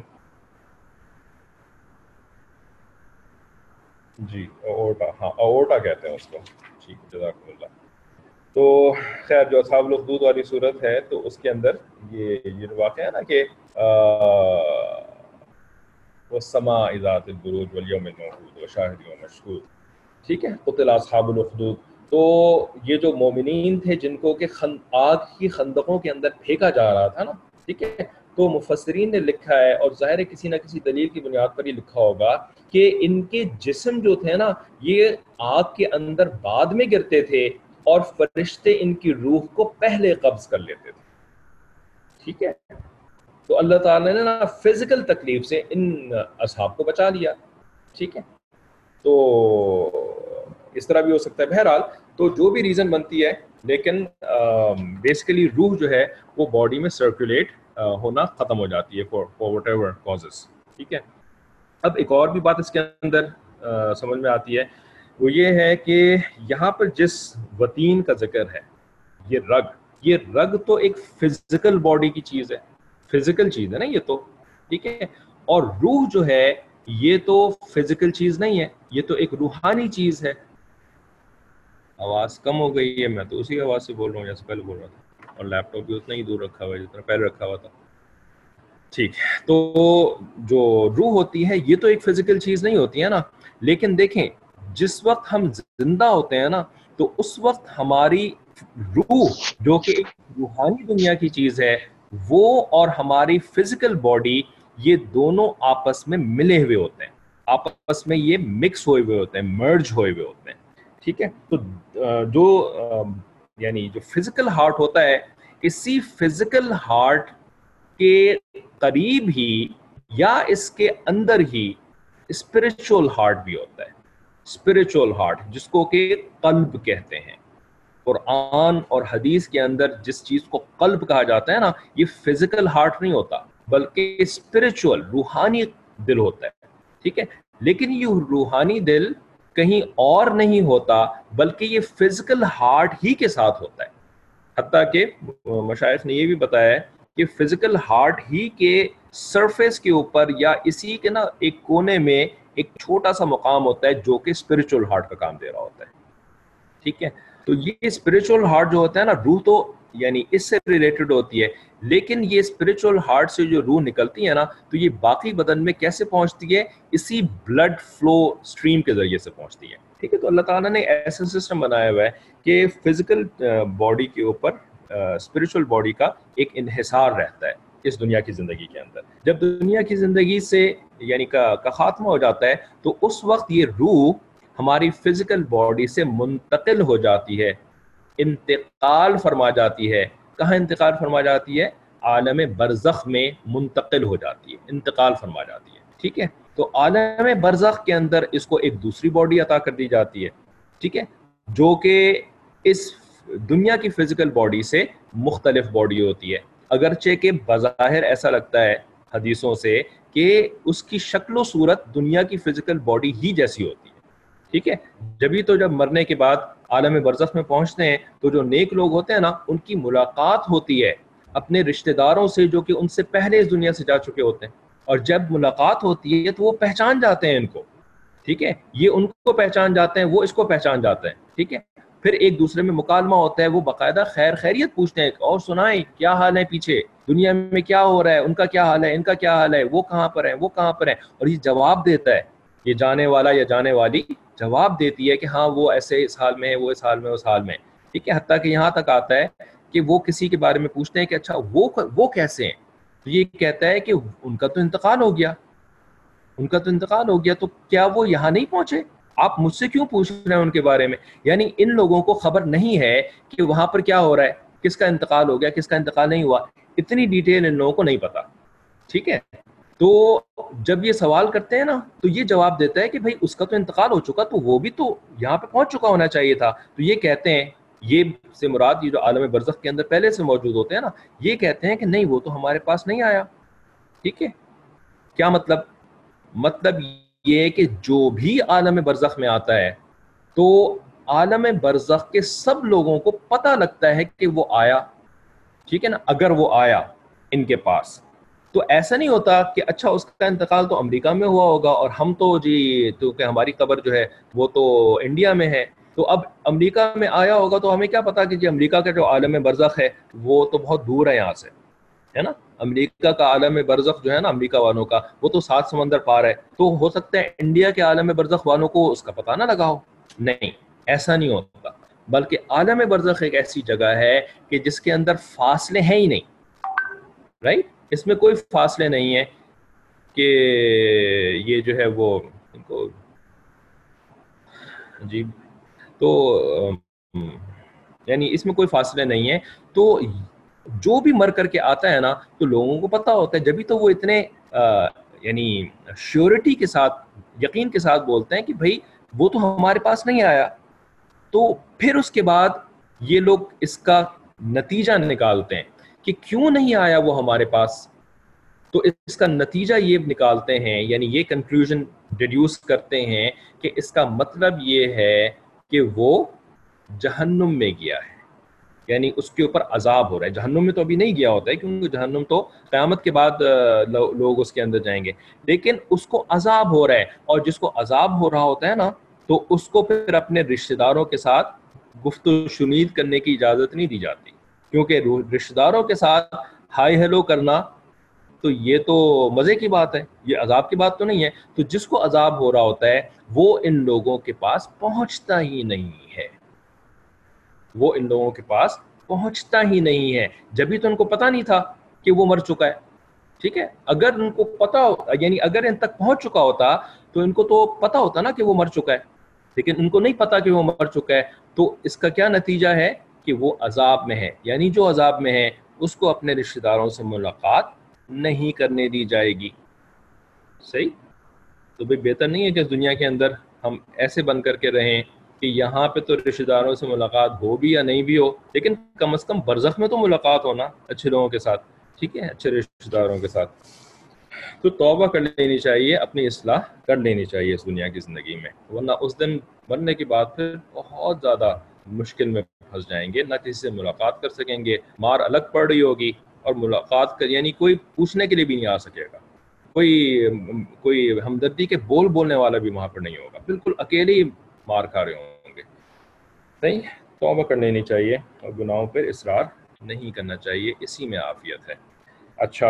جی اورٹا, ہاں اورٹا کہتے ہیں اس کو. ٹھیک ہے, جزاکم اللہ. تو خیر جو اصحاب الاخدود والی صورت ہے تو اس کے اندر یہ یہ واقعہ ہے نا کہ والسماء ذات البروج والیوم الموعود وشاہد ومشہود. ٹھیک ہے, قتل اصحاب الاخدود. تو یہ جو مومنین تھے جن کو کہ خند آگ کی خندقوں کے اندر پھینکا جا رہا تھا نا, ٹھیک ہے, تو مفسرین نے لکھا ہے, اور ظاہر ہے کسی نہ کسی دلیل کی بنیاد پر یہ لکھا ہوگا کہ ان کے جسم جو تھے نا یہ آگ کے اندر بعد میں گرتے تھے اور فرشتے ان کی روح کو پہلے قبض کر لیتے تھے. ٹھیک ہے, تو اللہ تعالیٰ نے نا فزیکل تکلیف سے ان اصحاب کو بچا لیا. ٹھیک ہے, تو اس طرح بھی ہو سکتا ہے. بہرحال تو جو بھی ریزن بنتی ہے, لیکن بیسیکلی روح جو ہے وہ باڈی میں سرکولیٹ ہونا ختم ہو جاتی ہے for for what causes. ٹھیک ہے, اب ایک اور بھی بات اس کے اندر سمجھ میں آتی ہے, وہ یہ ہے کہ یہاں پر جس وتین کا ذکر ہے, یہ رگ, یہ رگ تو ایک فزیکل باڈی کی چیز ہے, فزیکل چیز ہے نا یہ تو. ٹھیک ہے, اور روح جو ہے یہ تو فزیکل چیز نہیں ہے, یہ تو ایک روحانی چیز ہے. آواز کم ہو گئی ہے, میں تو اسی آواز سے بول رہا ہوں جیسے پہلے بول رہا تھا, اور لیپ ٹاپ بھی اتنا ہی دور رکھا ہوا ہے جتنا پہلے رکھا ہوا تھا. ٹھیک, تو جو روح ہوتی ہے یہ تو ایک فزیکل چیز نہیں ہوتی ہے نا, لیکن دیکھیں جس وقت ہم زندہ ہوتے ہیں نا تو اس وقت ہماری روح جو کہ ایک روحانی دنیا کی چیز ہے, وہ اور ہماری فزیکل باڈی یہ دونوں آپس میں ملے ہوئے ہوتے ہیں, آپس میں یہ مکس ہوئے ہوئے ہوتے ہیں, مرج ہوئے ہوئے ہوتے ہیں. ٹھیک ہے, تو جو یعنی جو فزیکل ہارٹ ہوتا ہے, اسی فزیکل ہارٹ کے قریب ہی یا اس کے اندر ہی اسپرچول ہارٹ بھی ہوتا ہے. اسپرچول ہارٹ جس کو کہ قلب کہتے ہیں. قرآن اور حدیث کے اندر جس چیز کو قلب کہا جاتا ہے نا, یہ فزیکل ہارٹ نہیں ہوتا بلکہ اسپرچول روحانی دل ہوتا ہے. ٹھیک ہے, لیکن یہ روحانی دل کہیں اور نہیں ہوتا بلکہ یہ فزیکل ہارٹ ہی کے ساتھ ہوتا ہے. حتیٰ کہ مشائخ نے یہ بھی بتایا ہے کہ فزیکل ہارٹ ہی کے سرفیس کے اوپر یا اسی کے نا ایک کونے میں ایک چھوٹا سا مقام ہوتا ہے جو کہ اسپرچول ہارٹ کا کام دے رہا ہوتا ہے. ٹھیک ہے, تو یہ اسپرچول ہارٹ جو ہوتا ہے نا, روح تو یعنی اس سے ریلیٹڈ ہوتی ہے, لیکن یہ اسپرچول ہارٹ سے جو روح نکلتی ہے نا تو یہ باقی بدن میں کیسے پہنچتی ہے, اسی بلڈ فلو سٹریم کے ذریعے سے پہنچتی ہے. ٹھیک ہے, تو اللہ تعالیٰ نے ایسا سسٹم بنایا ہوا ہے کہ فزیکل باڈی کے اوپر اسپرچول باڈی کا ایک انحصار رہتا ہے اس دنیا کی زندگی کے اندر. جب دنیا کی زندگی سے یعنی کا, کا خاتمہ ہو جاتا ہے تو اس وقت یہ روح ہماری فزیکل باڈی سے منتقل ہو جاتی ہے, انتقال فرما جاتی ہے. کہاں انتقال فرما جاتی ہے؟ عالم برزخ میں منتقل ہو جاتی ہے, انتقال فرما جاتی ہے. ٹھیک ہے, تو عالم برزخ کے اندر اس کو ایک دوسری باڈی عطا کر دی جاتی ہے. ٹھیک ہے, جو کہ اس دنیا کی فزیکل باڈی سے مختلف باڈی ہوتی ہے, اگرچہ کہ بظاہر ایسا لگتا ہے حدیثوں سے کہ اس کی شکل و صورت دنیا کی فزیکل باڈی ہی جیسی ہوتی ہے. ٹھیک ہے, جبھی تو جب مرنے کے بعد عالم برزخ میں پہنچتے ہیں تو جو نیک لوگ ہوتے ہیں نا ان کی ملاقات ہوتی ہے اپنے رشتہ داروں سے جو کہ ان سے پہلے اس دنیا سے جا چکے ہوتے ہیں, اور جب ملاقات ہوتی ہے تو وہ پہچان جاتے ہیں ان کو. ٹھیک ہے, یہ ان کو پہچان جاتے ہیں, وہ اس کو پہچان جاتے ہیں. ٹھیک ہے, پھر ایک دوسرے میں مکالمہ ہوتا ہے, وہ باقاعدہ خیر خیریت پوچھتے ہیں, اور سنائیں کیا حال ہے, پیچھے دنیا میں کیا ہو رہا ہے, ان کا کیا حال ہے, ان کا کیا حال ہے, وہ کہاں پر ہیں, وہ کہاں پر ہیں. اور یہ جواب دیتا ہے, یہ جانے والا یا جانے والی جواب دیتی ہے کہ ہاں وہ ایسے اس حال میں ہے, وہ اس حال میں, اس حال میں. ٹھیک ہے, حتیٰ کہ یہاں تک آتا ہے کہ وہ کسی کے بارے میں پوچھتے ہیں کہ اچھا وہ وہ کیسے ہیں, تو یہ کہتا ہے کہ ان کا تو انتقال ہو گیا, ان کا تو انتقال ہو گیا, تو کیا وہ یہاں نہیں پہنچے, آپ مجھ سے کیوں پوچھ رہے ہیں ان کے بارے میں. یعنی ان لوگوں کو خبر نہیں ہے کہ وہاں پر کیا ہو رہا ہے, کس کا انتقال ہو گیا, کس کا انتقال نہیں ہوا, اتنی ڈیٹیل ان لوگوں کو نہیں پتا. ٹھیک ہے, تو جب یہ سوال کرتے ہیں نا تو یہ جواب دیتا ہے کہ بھائی اس کا تو انتقال ہو چکا, تو وہ بھی تو یہاں پہ پہنچ چکا ہونا چاہیے تھا. تو یہ کہتے ہیں یہ سے مراد یہ جو عالم برزخ کے اندر پہلے سے موجود ہوتے ہیں نا، یہ کہتے ہیں کہ نہیں وہ تو ہمارے پاس نہیں آیا. ٹھیک ہے، کیا مطلب؟ مطلب یہ کہ جو بھی عالم برزخ میں آتا ہے تو عالم برزخ کے سب لوگوں کو پتہ لگتا ہے کہ وہ آیا. ٹھیک ہے نا، اگر وہ آیا ان کے پاس تو ایسا نہیں ہوتا کہ اچھا اس کا انتقال تو امریکہ میں ہوا ہوگا اور ہم تو جی تو کہ ہماری قبر جو ہے وہ تو انڈیا میں ہے، تو اب امریکہ میں آیا ہوگا تو ہمیں کیا پتا کہ جی امریکہ کا جو عالم برزخ ہے وہ تو بہت دور ہے یہاں سے، ہے نا. امریکہ کا عالم برزخ جو ہے نا امریکہ والوں کا، وہ تو سات سمندر پار ہے، تو ہو سکتا ہے انڈیا کے عالم برزخ والوں کو اس کا پتہ نہ لگا ہو. نہیں، ایسا نہیں ہوتا، بلکہ عالم برزخ ایک ایسی جگہ ہے کہ جس کے اندر فاصلے ہیں ہی نہیں. رائٹ، اس میں کوئی فاصلے نہیں ہے کہ یہ جو ہے وہ ان کو جی تو یعنی اس میں کوئی فاصلے نہیں ہے. تو جو بھی مر کر کے آتا ہے نا تو لوگوں کو پتہ ہوتا ہے، جبھی تو وہ اتنے آ, یعنی شیورٹی کے ساتھ، یقین کے ساتھ بولتے ہیں کہ بھائی وہ تو ہمارے پاس نہیں آیا. تو پھر اس کے بعد یہ لوگ اس کا نتیجہ نکالتے ہیں کہ کیوں نہیں آیا وہ ہمارے پاس. تو اس کا نتیجہ یہ نکالتے ہیں، یعنی یہ کنکلوژن ڈیڈیوس کرتے ہیں کہ اس کا مطلب یہ ہے کہ وہ جہنم میں گیا ہے، یعنی اس کے اوپر عذاب ہو رہا ہے. جہنم میں تو ابھی نہیں گیا ہوتا ہے کیونکہ جہنم تو قیامت کے بعد لوگ اس کے اندر جائیں گے، لیکن اس کو عذاب ہو رہا ہے. اور جس کو عذاب ہو رہا ہوتا ہے نا تو اس کو پھر اپنے رشتہ داروں کے ساتھ گفت و شنید کرنے کی اجازت نہیں دی جاتی، کیونکہ رشتہ داروں کے ساتھ ہائی ہیلو کرنا تو یہ تو مزے کی بات ہے، یہ عذاب کی بات تو نہیں ہے. تو جس کو عذاب ہو رہا ہوتا ہے وہ ان لوگوں کے پاس پہنچتا ہی نہیں ہے، وہ ان لوگوں کے پاس پہنچتا ہی نہیں ہے. جبھی تو ان کو پتہ نہیں تھا کہ وہ مر چکا ہے. ٹھیک ہے، اگر ان کو پتہ یعنی اگر ان تک پہنچ چکا ہوتا تو ان کو تو پتہ ہوتا نا کہ وہ مر چکا ہے، لیکن ان کو نہیں پتہ کہ وہ مر چکا ہے. تو اس کا کیا نتیجہ ہے کہ وہ عذاب میں ہے، یعنی جو عذاب میں ہے اس کو اپنے رشتہ داروں سے ملاقات نہیں کرنے دی جائے گی. صحیح؟ تو بھئی بہتر نہیں ہے کہ دنیا کے اندر ہم ایسے بن کر کے رہیں کہ یہاں پہ تو رشتہ داروں سے ملاقات ہو بھی یا نہیں بھی ہو، لیکن کم از کم برزخ میں تو ملاقات ہونا اچھے لوگوں کے ساتھ. ٹھیک ہے، اچھے رشتہ داروں کے ساتھ. تو توبہ کر لینی چاہیے، اپنی اصلاح کر لینی چاہیے اس دنیا کی زندگی میں، ورنہ اس دن مرنے کے بعد پھر بہت زیادہ مشکل میں پھنس جائیں گے، نہ کسی سے ملاقات کر سکیں گے، مار الگ پڑ رہی ہوگی اور ملاقات کر یعنی کوئی پوچھنے کے لیے بھی نہیں آ سکے گا، کوئی کوئی ہمدردی کے بول بولنے والا بھی وہاں پر نہیں ہوگا، بالکل اکیلے ہی مار کھا رہے ہوں گے. صحیح، توبہ کر لینی چاہیے اور گناہوں پر اصرار نہیں کرنا چاہیے، اسی میں عافیت ہے. اچھا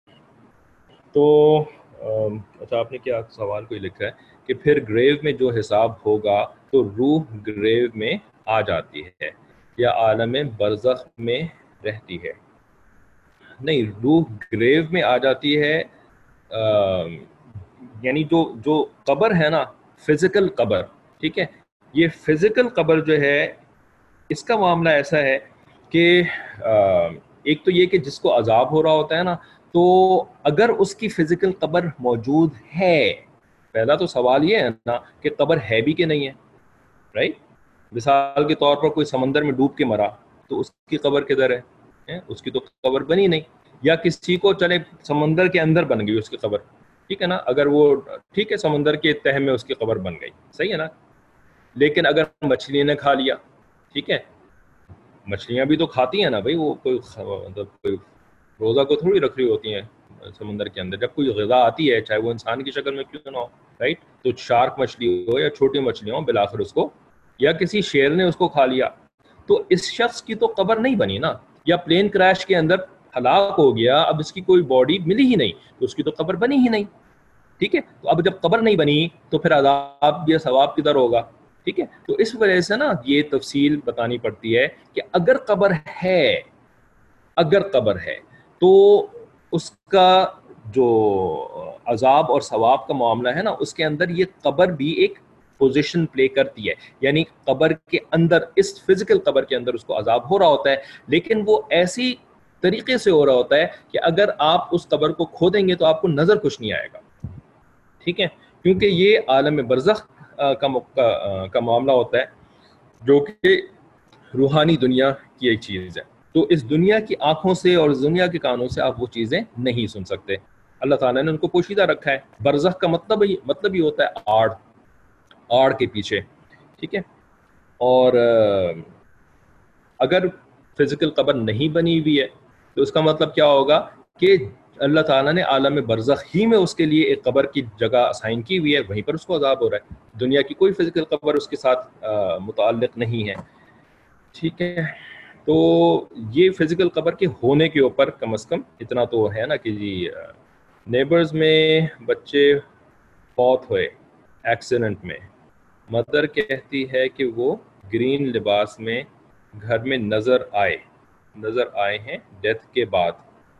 تو اچھا آپ نے کیا سوال کوئی لکھا ہے کہ پھر گریو میں جو حساب ہوگا تو روح گریو میں آ جاتی ہے یا عالم برزخ میں رہتی ہے؟ نہیں، روح گریو میں آ جاتی ہے، یعنی جو جو قبر ہے نا، فزیکل قبر. ٹھیک ہے، یہ فزیکل قبر جو ہے اس کا معاملہ ایسا ہے کہ ایک تو یہ کہ جس کو عذاب ہو رہا ہوتا ہے نا، تو اگر اس کی فزیکل قبر موجود ہے، پہلا تو سوال یہ ہے نا کہ قبر ہے بھی کہ نہیں ہے. رائٹ، مثال کے طور پر کوئی سمندر میں ڈوب کے مرا تو اس کی قبر کدھر ہے؟ اس کی تو قبر بنی نہیں. یا کسی کو چلے سمندر کے اندر بن گئی اس کی قبر، ٹھیک ہے نا، اگر وہ ٹھیک ہے سمندر کے تہہ میں اس کی قبر بن گئی، صحیح ہے نا. لیکن اگر مچھلی نے کھا لیا، ٹھیک ہے، مچھلیاں بھی تو کھاتی ہیں نا بھائی، وہ کوئی مطلب کوئی روزہ کو تھوڑی رکھ رہی ہوتی ہیں سمندر کے اندر. جب کوئی غذا آتی ہے چاہے وہ انسان کی شکل میں کیوں نہ ہو، رائٹ، تو شارک مچھلی ہو یا چھوٹی مچھلی ہو، بالآخر اس کو یا کسی شیر نے اس کو کھا لیا تو اس شخص کی تو قبر نہیں بنی نا. یا پلین کریش کے اندر ہلاک ہو گیا، اب اس کی کوئی باڈی ملی ہی نہیں تو اس کی تو قبر بنی ہی نہیں. ٹھیک ہے، تو اب جب قبر نہیں بنی تو پھر عذاب یا ثواب کدھر ہوگا؟ ٹھیک ہے، تو اس وجہ سے نا یہ تفصیل بتانی پڑتی ہے کہ اگر قبر ہے اگر قبر ہے تو اس کا جو عذاب اور ثواب کا معاملہ ہے نا، اس کے اندر یہ قبر بھی ایک پوزیشن پلے کرتی ہے. یعنی قبر کے اندر، اس فزیکل قبر کے اندر اس کو عذاب ہو رہا ہوتا ہے، لیکن وہ ایسی طریقے سے ہو رہا ہوتا ہے کہ اگر آپ اس قبر کو کھودیں گے تو آپ کو نظر کچھ نہیں آئے گا. ٹھیک ہے، کیونکہ یہ عالم برزخ کا کا معاملہ ہوتا ہے جو کہ روحانی دنیا کی ایک چیز ہے. تو اس دنیا کی آنکھوں سے اور اس دنیا کے کانوں سے آپ وہ چیزیں نہیں سن سکتے. اللہ تعالیٰ نے ان کو پوشیدہ رکھا ہے. برزخ کا مطلب ہی مطلب ہی ہوتا ہے آڑ، آڑ کے پیچھے. ٹھیک ہے. اور اگر فزیکل قبر نہیں بنی ہوئی ہے تو اس کا مطلب کیا ہوگا کہ اللہ تعالیٰ نے عالم برزخ ہی میں اس کے لیے ایک قبر کی جگہ اسائن کی ہوئی ہے، وہیں پر اس کو عذاب ہو رہا ہے. دنیا کی کوئی فزیکل قبر اس کے ساتھ متعلق نہیں ہے. ٹھیک ہے. تو یہ فزیکل قبر کے ہونے کے اوپر کم از کم اتنا تو ہے نا کہ جی نیبرز میں بچے فوت ہوئے ایکسیڈنٹ میں، مدر کہتی ہے کہ وہ گرین لباس میں گھر میں نظر آئے نظر آئے ہیں ڈیتھ کے بعد.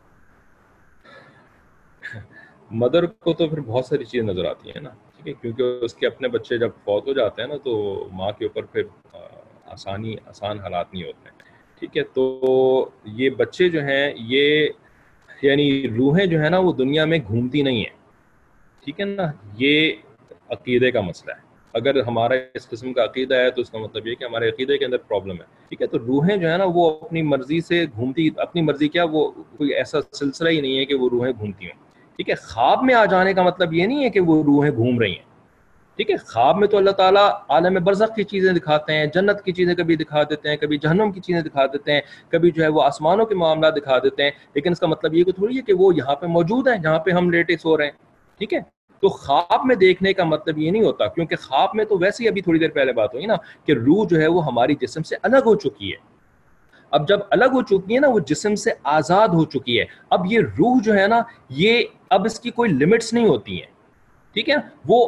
مدر کو تو پھر بہت ساری چیزیں نظر آتی ہیں نا. ٹھیک ہے. کیونکہ اس کے اپنے بچے جب فوت ہو جاتے ہیں نا تو ماں کے اوپر پھر آسانی آسان حالات نہیں ہوتے ہیں. ٹھیک ہے. تو یہ بچے جو ہیں یہ یعنی روحیں جو ہیں نا وہ دنیا میں گھومتی نہیں ہیں. ٹھیک ہے نا. یہ عقیدے کا مسئلہ ہے. اگر ہمارا اس قسم کا عقیدہ ہے تو اس کا مطلب یہ کہ ہمارے عقیدے کے اندر پرابلم ہے. ٹھیک ہے. تو روحیں جو ہے نا وہ اپنی مرضی سے گھومتی، اپنی مرضی کیا وہ کوئی ایسا سلسلہ ہی نہیں ہے کہ وہ روحیں گھومتی ہیں. ٹھیک ہے. خواب میں آ جانے کا مطلب یہ نہیں ہے کہ وہ روحیں گھوم رہی ہیں. ٹھیک ہے. خواب میں تو اللہ تعالیٰ عالم برزخ کی چیزیں دکھاتے ہیں، جنت کی چیزیں کبھی دکھا دیتے ہیں، کبھی جہنم کی چیزیں دکھا دیتے ہیں، کبھی جو ہے وہ آسمانوں کے معاملات دکھا دیتے ہیں. لیکن اس کا مطلب یہ تھوڑی ہے کہ وہ یہاں پہ موجود ہیں جہاں پہ ہم لیٹے سو رہے ہیں. ٹھیک ہے. تو خواب میں دیکھنے کا مطلب یہ نہیں ہوتا، کیونکہ خواب میں تو ویسے ہی ابھی تھوڑی دیر پہلے بات ہوئی نا کہ روح جو ہے وہ ہماری جسم سے الگ ہو چکی ہے. اب جب الگ ہو چکی ہے نا، وہ جسم سے آزاد ہو چکی ہے. اب یہ روح جو ہے نا یہ اب اس کی کوئی لمٹس نہیں ہوتی ہیں. ٹھیک ہے. وہ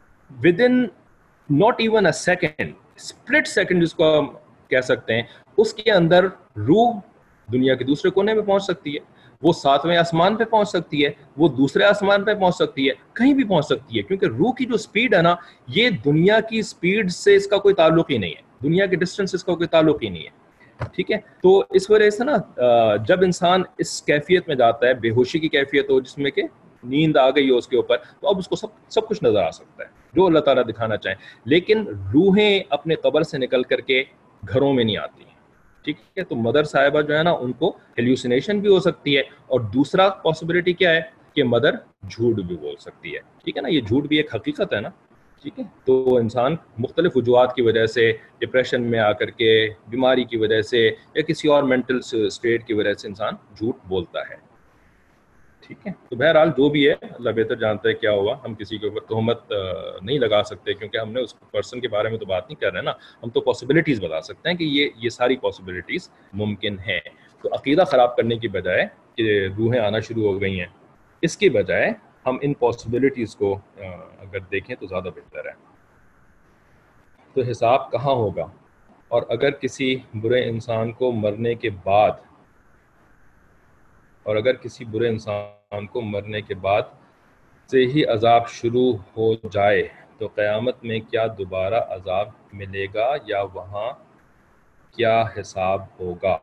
within not even a second, split second جس کو ہم کہہ سکتے ہیں، اس کے اندر روح دنیا کے دوسرے کونے میں پہنچ سکتی ہے، وہ ساتویں آسمان پہ پہنچ سکتی ہے، وہ دوسرے آسمان پہ پہنچ سکتی ہے، کہیں بھی پہنچ سکتی ہے. کیونکہ روح کی جو سپیڈ ہے نا یہ دنیا کی سپیڈ سے اس کا کوئی تعلق ہی نہیں ہے، دنیا کے ڈسٹینس سے اس کا کوئی تعلق ہی نہیں ہے. ٹھیک ہے. تو اس وجہ سے نا جب انسان اس کیفیت میں جاتا ہے، بے ہوشی کی کیفیت ہو جس میں کہ نیند آ گئی ہو اس کے اوپر، تو اب اس کو سب سب کچھ نظر آ سکتا ہے جو اللہ تعالیٰ دکھانا چاہیں. لیکن روحیں اپنے قبر سے نکل کر کے گھروں میں نہیں آتی ہیں. ٹھیک ہے. تو مدر صاحبہ جو ہے نا ان کو ہیلوسینیشن بھی ہو سکتی ہے، اور دوسرا پاسبلٹی کیا ہے کہ مدر جھوٹ بھی بول سکتی ہے. ٹھیک ہے نا. یہ جھوٹ بھی ایک حقیقت ہے نا. ٹھیک ہے. تو انسان مختلف وجوہات کی وجہ سے، ڈپریشن میں آ کر کے، بیماری کی وجہ سے، یا کسی اور مینٹل اسٹیٹ کی وجہ سے انسان جھوٹ بولتا ہے. ٹھیک ہے. تو بہرحال جو بھی ہے اللہ بہتر جانتا ہے کیا ہوا. ہم کسی کے اوپر تہمت نہیں لگا سکتے کیونکہ ہم نے اس پرسن کے بارے میں تو بات نہیں کر رہے نا. ہم تو پاسبلٹیز بتا سکتے ہیں کہ یہ یہ ساری پاسبلٹیز ممکن ہیں. تو عقیدہ خراب کرنے کی بجائے کہ روحیں آنا شروع ہو گئی ہیں، اس کی بجائے ہم ان پاسبلٹیز کو اگر دیکھیں تو زیادہ بہتر ہے. تو حساب کہاں ہوگا؟ اور اگر کسی برے انسان کو مرنے کے بعد اور اگر کسی برے انسان کو مرنے کے بعد سے ہی عذاب شروع ہو جائے تو قیامت میں کیا دوبارہ عذاب ملے گا یا وہاں کیا حساب ہوگا؟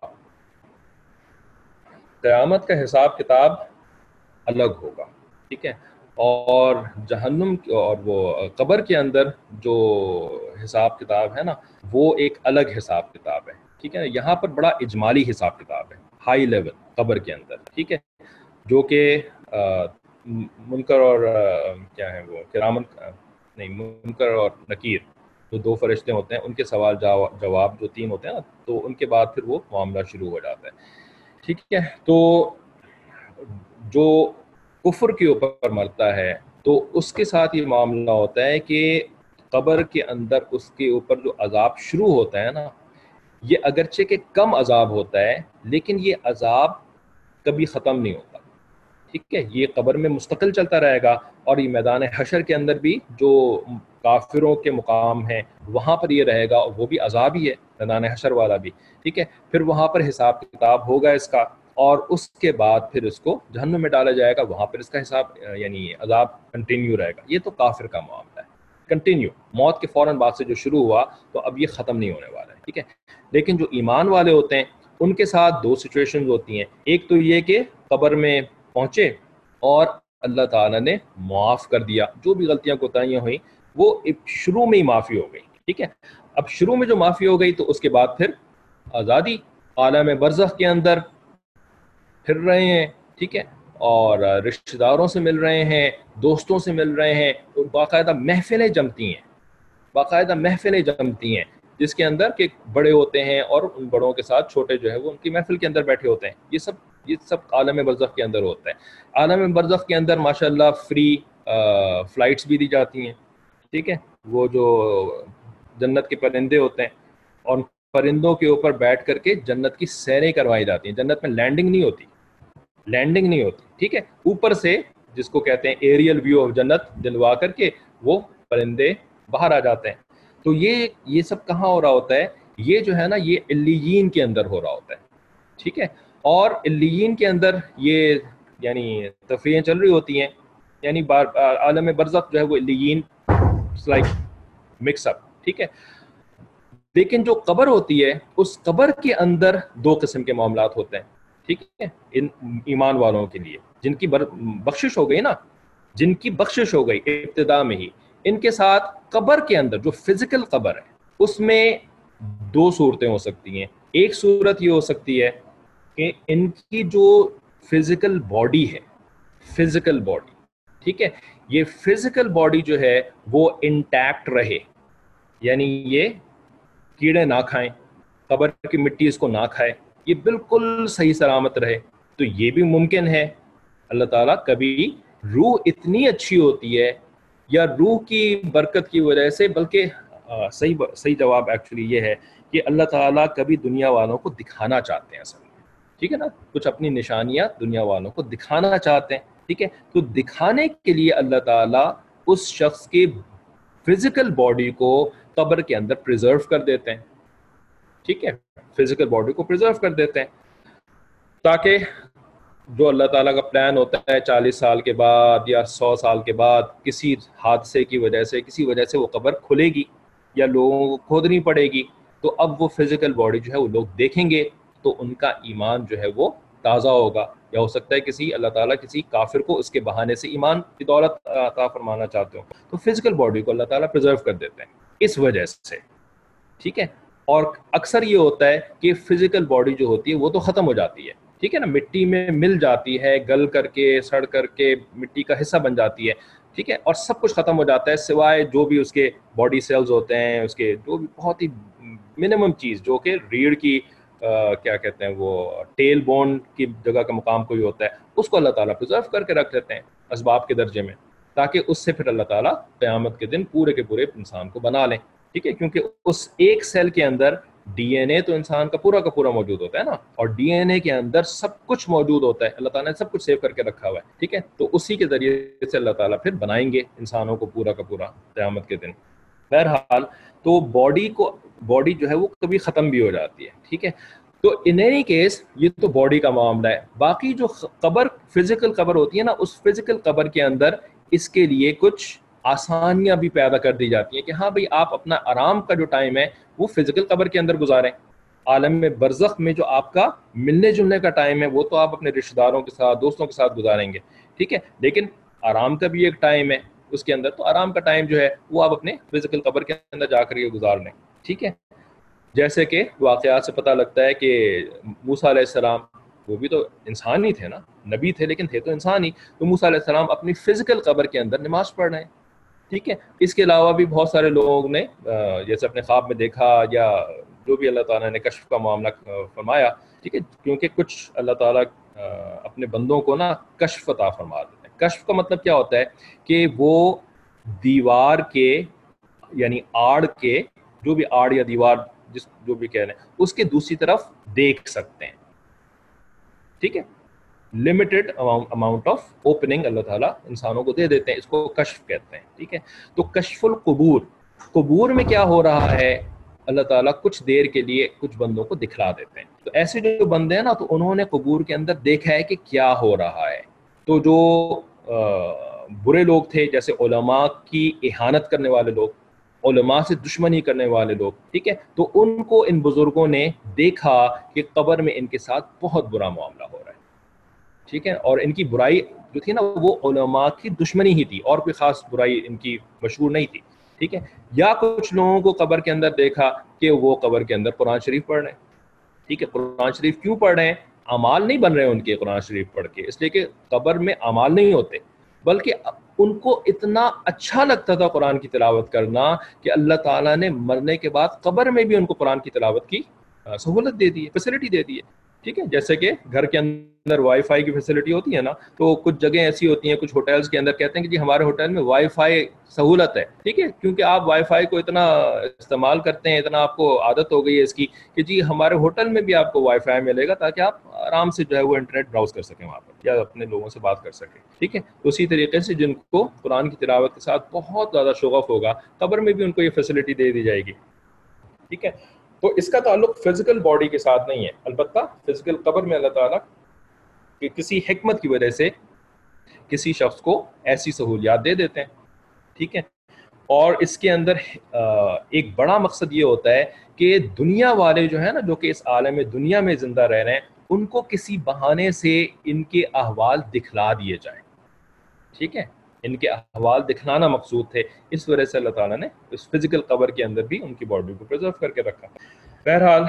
قیامت کا حساب کتاب الگ ہوگا. ٹھیک ہے. اور جہنم اور وہ قبر کے اندر جو حساب کتاب ہے نا وہ ایک الگ حساب کتاب ہے. ٹھیک ہے. یہاں پر بڑا اجمالی حساب کتاب ہے، ہائی لیول قبر کے اندر. ٹھیک ہے. جو کہ منکر اور کیا ہے وہ کرامن نہیں منکر اور نکیر جو دو فرشتے ہوتے ہیں ان کے سوال جواب جو تین ہوتے ہیں نا، تو ان کے بعد پھر وہ معاملہ شروع ہو جاتا ہے. ٹھیک ہے. تو جو کفر کے اوپر مرتا ہے تو اس کے ساتھ یہ معاملہ ہوتا ہے کہ قبر کے اندر اس کے اوپر جو عذاب شروع ہوتا ہے نا یہ اگرچہ کہ کم عذاب ہوتا ہے لیکن یہ عذاب کبھی ختم نہیں ہوتا. ٹھیک ہے. یہ قبر میں مستقل چلتا رہے گا، اور یہ میدان حشر کے اندر بھی جو کافروں کے مقام ہیں وہاں پر یہ رہے گا، اور وہ بھی عذاب ہی ہے میدان حشر والا بھی. ٹھیک ہے. پھر وہاں پر حساب کتاب ہوگا اس کا، اور اس کے بعد پھر اس کو جہنم میں ڈالا جائے گا. وہاں پر اس کا حساب یعنی عذاب کنٹینیو رہے گا. یہ تو کافر کا معاملہ ہے، کنٹینیو. موت کے فوراً بعد سے جو شروع ہوا تو اب یہ ختم نہیں ہونے والا ہے. ٹھیک ہے. لیکن جو ایمان والے ہوتے ہیں ان کے ساتھ دو سچویشنز ہوتی ہیں. ایک تو یہ کہ قبر میں پہنچے اور اللہ تعالیٰ نے معاف کر دیا، جو بھی غلطیاں کوتاہیاں ہوئیں وہ شروع میں ہی معافی ہو گئی. ٹھیک ہے. اب شروع میں جو معافی ہو گئی تو اس کے بعد پھر آزادی, عالم برزخ کے اندر پھر رہے ہیں, ٹھیک ہے, اور رشتہ داروں سے مل رہے ہیں, دوستوں سے مل رہے ہیں, باقاعدہ محفلیں جمتی ہیں, باقاعدہ محفلیں جمتی ہیں جس کے اندر کہ بڑے ہوتے ہیں اور ان بڑوں کے ساتھ چھوٹے جو ہے وہ ان کی محفل کے اندر بیٹھے ہوتے ہیں. یہ سب یہ سب عالم برزخ کے اندر ہوتا ہے. عالم برزخ کے اندر ماشاءاللہ فری فلائٹس بھی دی جاتی ہیں, ٹھیک ہے, وہ جو جنت کے پرندے ہوتے ہیں اور پرندوں کے اوپر بیٹھ کر کے جنت کی سیریں کروائی جاتی ہیں. جنت میں لینڈنگ نہیں ہوتی, لینڈنگ نہیں ہوتی, ٹھیک ہے, اوپر سے جس کو کہتے ہیں ایریل ویو آف جنت دلوا کر کے وہ پرندے باہر آ جاتے ہیں. تو یہ یہ سب کہاں ہو رہا ہوتا ہے؟ یہ جو ہے نا یہ علیین کے اندر ہو رہا ہوتا ہے, ٹھیک ہے. اور علیین کے اندر یہ یعنی تفریحیں چل رہی ہوتی ہیں, یعنی عالم برزخ جو ہے وہ علیین لائک مکس اپ, ٹھیک ہے. لیکن جو قبر ہوتی ہے اس قبر کے اندر دو قسم کے معاملات ہوتے ہیں, ٹھیک ہے, ان ایمان والوں کے لیے جن کی بخشش ہو گئی نا, جن کی بخشش ہو گئی ابتدا میں ہی, ان کے ساتھ قبر کے اندر جو فزیکل قبر ہے اس میں دو صورتیں ہو سکتی ہیں. ایک صورت یہ ہو سکتی ہے کہ ان کی جو فزیکل باڈی ہے, فزیکل باڈی, ٹھیک ہے, یہ فزیکل باڈی جو ہے وہ انٹیکٹ رہے, یعنی یہ کیڑے نہ کھائیں, قبر کی مٹی اس کو نہ کھائے, یہ بالکل صحیح سلامت رہے. تو یہ بھی ممکن ہے. اللہ تعالیٰ کبھی روح اتنی اچھی ہوتی ہے یا روح کی برکت کی وجہ سے, بلکہ آ, صحیح صحیح جواب ایکچولی یہ ہے کہ اللہ تعالیٰ کبھی دنیا والوں کو دکھانا چاہتے ہیں اصل میں, ٹھیک ہے نا, کچھ اپنی نشانیاں دنیا والوں کو دکھانا چاہتے ہیں, ٹھیک ہے. تو دکھانے کے لیے اللہ تعالیٰ اس شخص کی فزیکل باڈی کو قبر کے اندر پریزرو کر دیتے ہیں, ٹھیک ہے, فزیکل باڈی کو پریزرو کر دیتے ہیں تاکہ جو اللہ تعالیٰ کا پلان ہوتا ہے چالیس سال کے بعد یا سو سال کے بعد کسی حادثے کی وجہ سے کسی وجہ سے وہ قبر کھلے گی یا لوگوں کو کھودنی پڑے گی, تو اب وہ فزیکل باڈی جو ہے وہ لوگ دیکھیں گے تو ان کا ایمان جو ہے وہ تازہ ہوگا. یا ہو سکتا ہے کسی اللہ تعالیٰ کسی کافر کو اس کے بہانے سے ایمان کی دولت عطا فرمانا چاہتے ہو, تو فزیکل باڈی کو اللہ تعالیٰ پریزرو کر دیتے ہیں اس وجہ سے, ٹھیک ہے. اور اکثر یہ ہوتا ہے کہ فزیکل باڈی جو ہوتی ہے وہ تو ختم ہو جاتی ہے, ٹھیک ہے نا, مٹی میں مل جاتی ہے, گل کر کے سڑ کر کے مٹی کا حصہ بن جاتی ہے, ٹھیک ہے, اور سب کچھ ختم ہو جاتا ہے سوائے جو بھی اس کے باڈی سیلز ہوتے ہیں, اس کے جو بھی بہت ہی منیمم چیز جو کہ ریڑھ کی آ, کیا کہتے ہیں وہ ٹیل بون کی جگہ کا مقام کوئی ہوتا ہے, اس کو اللہ تعالیٰ پریزرو کر کے رکھ لیتے ہیں اسباب کے درجے میں, تاکہ اس سے پھر اللہ تعالیٰ قیامت کے دن پورے کے پورے انسان کو بنا لیں, ٹھیک ہے. کیونکہ اس ایک سیل کے اندر ڈی این اے تو انسان کا پورا کا پورا موجود ہوتا ہے نا, اور ڈی این اے کے اندر سب کچھ موجود ہوتا ہے, اللہ تعالیٰ نے سب کچھ سیو کر کے رکھا ہوا ہے, ٹھیک ہے. تو اسی کے ذریعے سے اللہ تعالیٰ پھر بنائیں گے انسانوں کو پورا کا پورا قیامت کے دن. بہرحال تو باڈی کو باڈی جو ہے وہ کبھی ختم بھی ہو جاتی ہے, ٹھیک ہے. تو ان اینی کیس یہ تو باڈی کا معاملہ ہے. باقی جو قبر فزیکل قبر ہوتی ہے نا, اس فزیکل قبر کے اندر اس کے لیے کچھ آسانیاں بھی پیدا کر دی جاتی ہیں کہ ہاں بھئی آپ اپنا آرام کا جو ٹائم ہے وہ فزیکل قبر کے اندر گزاریں. عالم میں برزخ میں جو آپ کا ملنے جلنے کا ٹائم ہے وہ تو آپ اپنے رشتہ داروں کے ساتھ دوستوں کے ساتھ گزاریں گے, ٹھیک ہے. لیکن آرام کا بھی ایک ٹائم ہے اس کے اندر, تو آرام کا ٹائم جو ہے وہ آپ اپنے فزیکل قبر کے اندر جا کر کے گزار لیں, ٹھیک ہے. جیسے کہ واقعات سے پتہ لگتا ہے کہ موسیٰ علیہ السلام وہ بھی تو انسان ہی تھے نا, نبی تھے لیکن تھے تو انسان ہی. تو موسیٰ علیہ السلام اپنی فزیکل قبر کے اندر نماز پڑھ رہے ہیں, ٹھیک ہے. اس کے علاوہ بھی بہت سارے لوگوں نے جیسے اپنے خواب میں دیکھا یا جو بھی اللہ تعالیٰ نے کشف کا معاملہ فرمایا, ٹھیک ہے. کیونکہ کچھ اللہ تعالیٰ اپنے بندوں کو نا کشف عطا فرما دیتے ہیں. کشف کا مطلب کیا ہوتا ہے کہ وہ دیوار کے یعنی آڑ کے جو بھی آڑ یا دیوار جس جو بھی کہہ رہے ہیں اس کے دوسری طرف دیکھ سکتے ہیں, ٹھیک ہے. لمیٹڈ اماؤنٹ آف اوپننگ اللہ تعالیٰ انسانوں کو دے دیتے ہیں, اس کو کشف کہتے ہیں, ٹھیک ہے. تو کشف القبور, قبور میں کیا ہو رہا ہے اللہ تعالیٰ کچھ دیر کے لیے کچھ بندوں کو دکھلا دیتے ہیں. تو ایسے جو بندے ہیں نا تو انہوں نے قبور کے اندر دیکھا ہے کہ کیا ہو رہا ہے. تو جو برے لوگ تھے جیسے علماء کی اہانت کرنے والے لوگ, علماء سے دشمنی کرنے والے لوگ, ٹھیک ہے, تو ان کو ان بزرگوں نے دیکھا کہ قبر میں ان کے ساتھ بہت برا معاملہ ہو رہا ہے, ٹھیک ہے. اور ان کی برائی جو تھی نا وہ علماء کی دشمنی ہی تھی, اور کوئی خاص برائی ان کی مشہور نہیں تھی, ٹھیک ہے. یا کچھ لوگوں کو قبر کے اندر دیکھا کہ وہ قبر کے اندر قرآن شریف پڑھ رہے ہیں, ٹھیک ہے، قرآن شریف کیوں پڑھ رہے ہیں؟ اعمال نہیں بن رہے ان کے قرآن شریف پڑھ کے، اس لیے کہ قبر میں اعمال نہیں ہوتے، بلکہ ان کو اتنا اچھا لگتا تھا قرآن کی تلاوت کرنا کہ اللہ تعالیٰ نے مرنے کے بعد قبر میں بھی ان کو قرآن کی تلاوت کی سہولت دے دی ہے، فیسلٹی دے دی ہے. ٹھیک ہے، جیسے کہ گھر کے اندر وائی فائی کی فیسلٹی ہوتی ہے نا، تو کچھ جگہیں ایسی ہوتی ہیں، کچھ ہوٹلز کے اندر کہتے ہیں کہ جی ہمارے ہوٹل میں وائی فائی سہولت ہے. ٹھیک ہے، کیونکہ آپ وائی فائی کو اتنا استعمال کرتے ہیں، اتنا آپ کو عادت ہو گئی ہے اس کی کہ جی ہمارے ہوٹل میں بھی آپ کو وائی فائی ملے گا تاکہ آپ آرام سے جو ہے وہ انٹرنیٹ براؤز کر سکیں وہاں پر یا اپنے لوگوں سے بات کر سکیں. ٹھیک ہے، اسی طریقے سے جن کو قرآن کی تلاوت کے ساتھ بہت زیادہ شغف ہوگا، قبر میں بھی ان کو یہ فیسلٹی دے دی جائے گی. ٹھیک ہے، تو اس کا تعلق فزیکل باڈی کے ساتھ نہیں ہے، البتہ فزیکل قبر میں اللہ تعالیٰ کہ کسی حکمت کی وجہ سے کسی شخص کو ایسی سہولیات دے دیتے ہیں. ٹھیک ہے، اور اس کے اندر ایک بڑا مقصد یہ ہوتا ہے کہ دنیا والے جو ہیں نا، جو کہ اس عالم دنیا میں زندہ رہ رہے ہیں، ان کو کسی بہانے سے ان کے احوال دکھلا دیے جائیں. ٹھیک ہے، ان کے احوال دکھلانا مقصود تھے، اس وجہ سے اللہ تعالیٰ نے اس فزیکل قبر کے اندر بھی ان کی باڈی کو پرزرو کر کے رکھا. بہرحال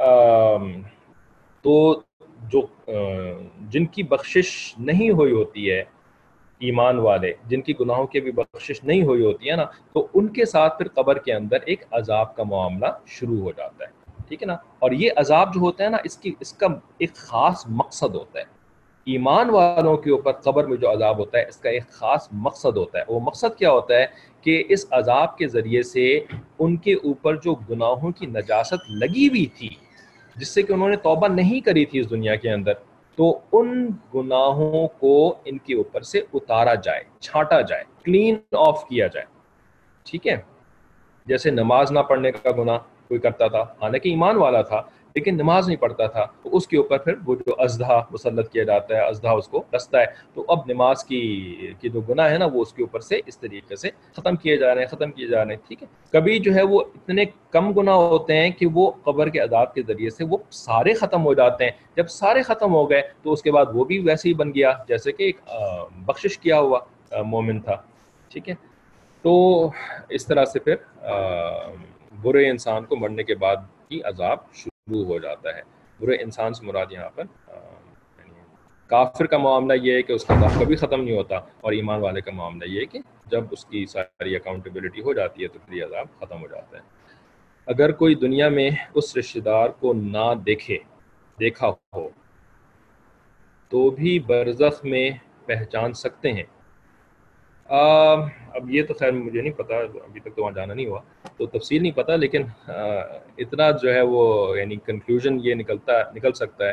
تو جو جن کی بخشش نہیں ہوئی ہوتی ہے، ایمان والے جن کی گناہوں کی بھی بخشش نہیں ہوئی ہوتی ہے نا، تو ان کے ساتھ پھر قبر کے اندر ایک عذاب کا معاملہ شروع ہو جاتا ہے. ٹھیک ہے نا، اور یہ عذاب جو ہوتا ہے نا، اس کی اس کا ایک خاص مقصد ہوتا ہے. ایمان والوں کے اوپر قبر میں جو عذاب ہوتا ہے، اس کا ایک خاص مقصد ہوتا ہے. وہ مقصد کیا ہوتا ہے کہ اس عذاب کے ذریعے سے ان کے اوپر جو گناہوں کی نجاست لگی ہوئی تھی، جس سے کہ انہوں نے توبہ نہیں کری تھی اس دنیا کے اندر، تو ان گناہوں کو ان کے اوپر سے اتارا جائے، چھانٹا جائے، کلین آف کیا جائے. ٹھیک ہے، جیسے نماز نہ پڑھنے کا گناہ کوئی کرتا تھا، حالانکہ ایمان والا تھا لیکن نماز نہیں پڑھتا تھا، تو اس کے اوپر پھر وہ جو ازدھا مسلط کیا جاتا ہے، ازدھا اس کو ڈستا ہے. تو اب نماز کی کی جو گناہ ہے نا، وہ اس کے اوپر سے اس طریقے سے ختم کیے جا رہے ہیں ختم کیے جا رہے ہیں. ٹھیک ہے، کبھی جو ہے وہ اتنے کم گناہ ہوتے ہیں کہ وہ قبر کے عذاب کے ذریعے سے وہ سارے ختم ہو جاتے ہیں. جب سارے ختم ہو گئے تو اس کے بعد وہ بھی ویسے ہی بن گیا جیسے کہ ایک بخشش کیا ہوا مومن تھا. ٹھیک ہے، تو اس طرح سے پھر برے انسان کو مرنے کے بعد ہی عذاب شروع ہو جاتا ہے. برے انسان سے مراد یہاں پر کافر کا معاملہ یہ ہے کہ اس کا عذاب کبھی ختم نہیں ہوتا، اور ایمان والے کا معاملہ یہ ہے کہ جب اس کی ساری اکاؤنٹیبلٹی ہو جاتی ہے تو پھر یہ عذاب ختم ہو جاتا ہے. اگر کوئی دنیا میں اس رشتہ دار کو نہ دیکھے دیکھا ہو تو بھی برزخ میں پہچان سکتے ہیں. آ, اب یہ تو خیر مجھے نہیں پتا، ابھی تک تو وہاں جانا نہیں ہوا تو تفصیل نہیں پتا، لیکن آ, اتنا جو ہے وہ یعنی کنکلوژن یہ نکلتا نکل سکتا ہے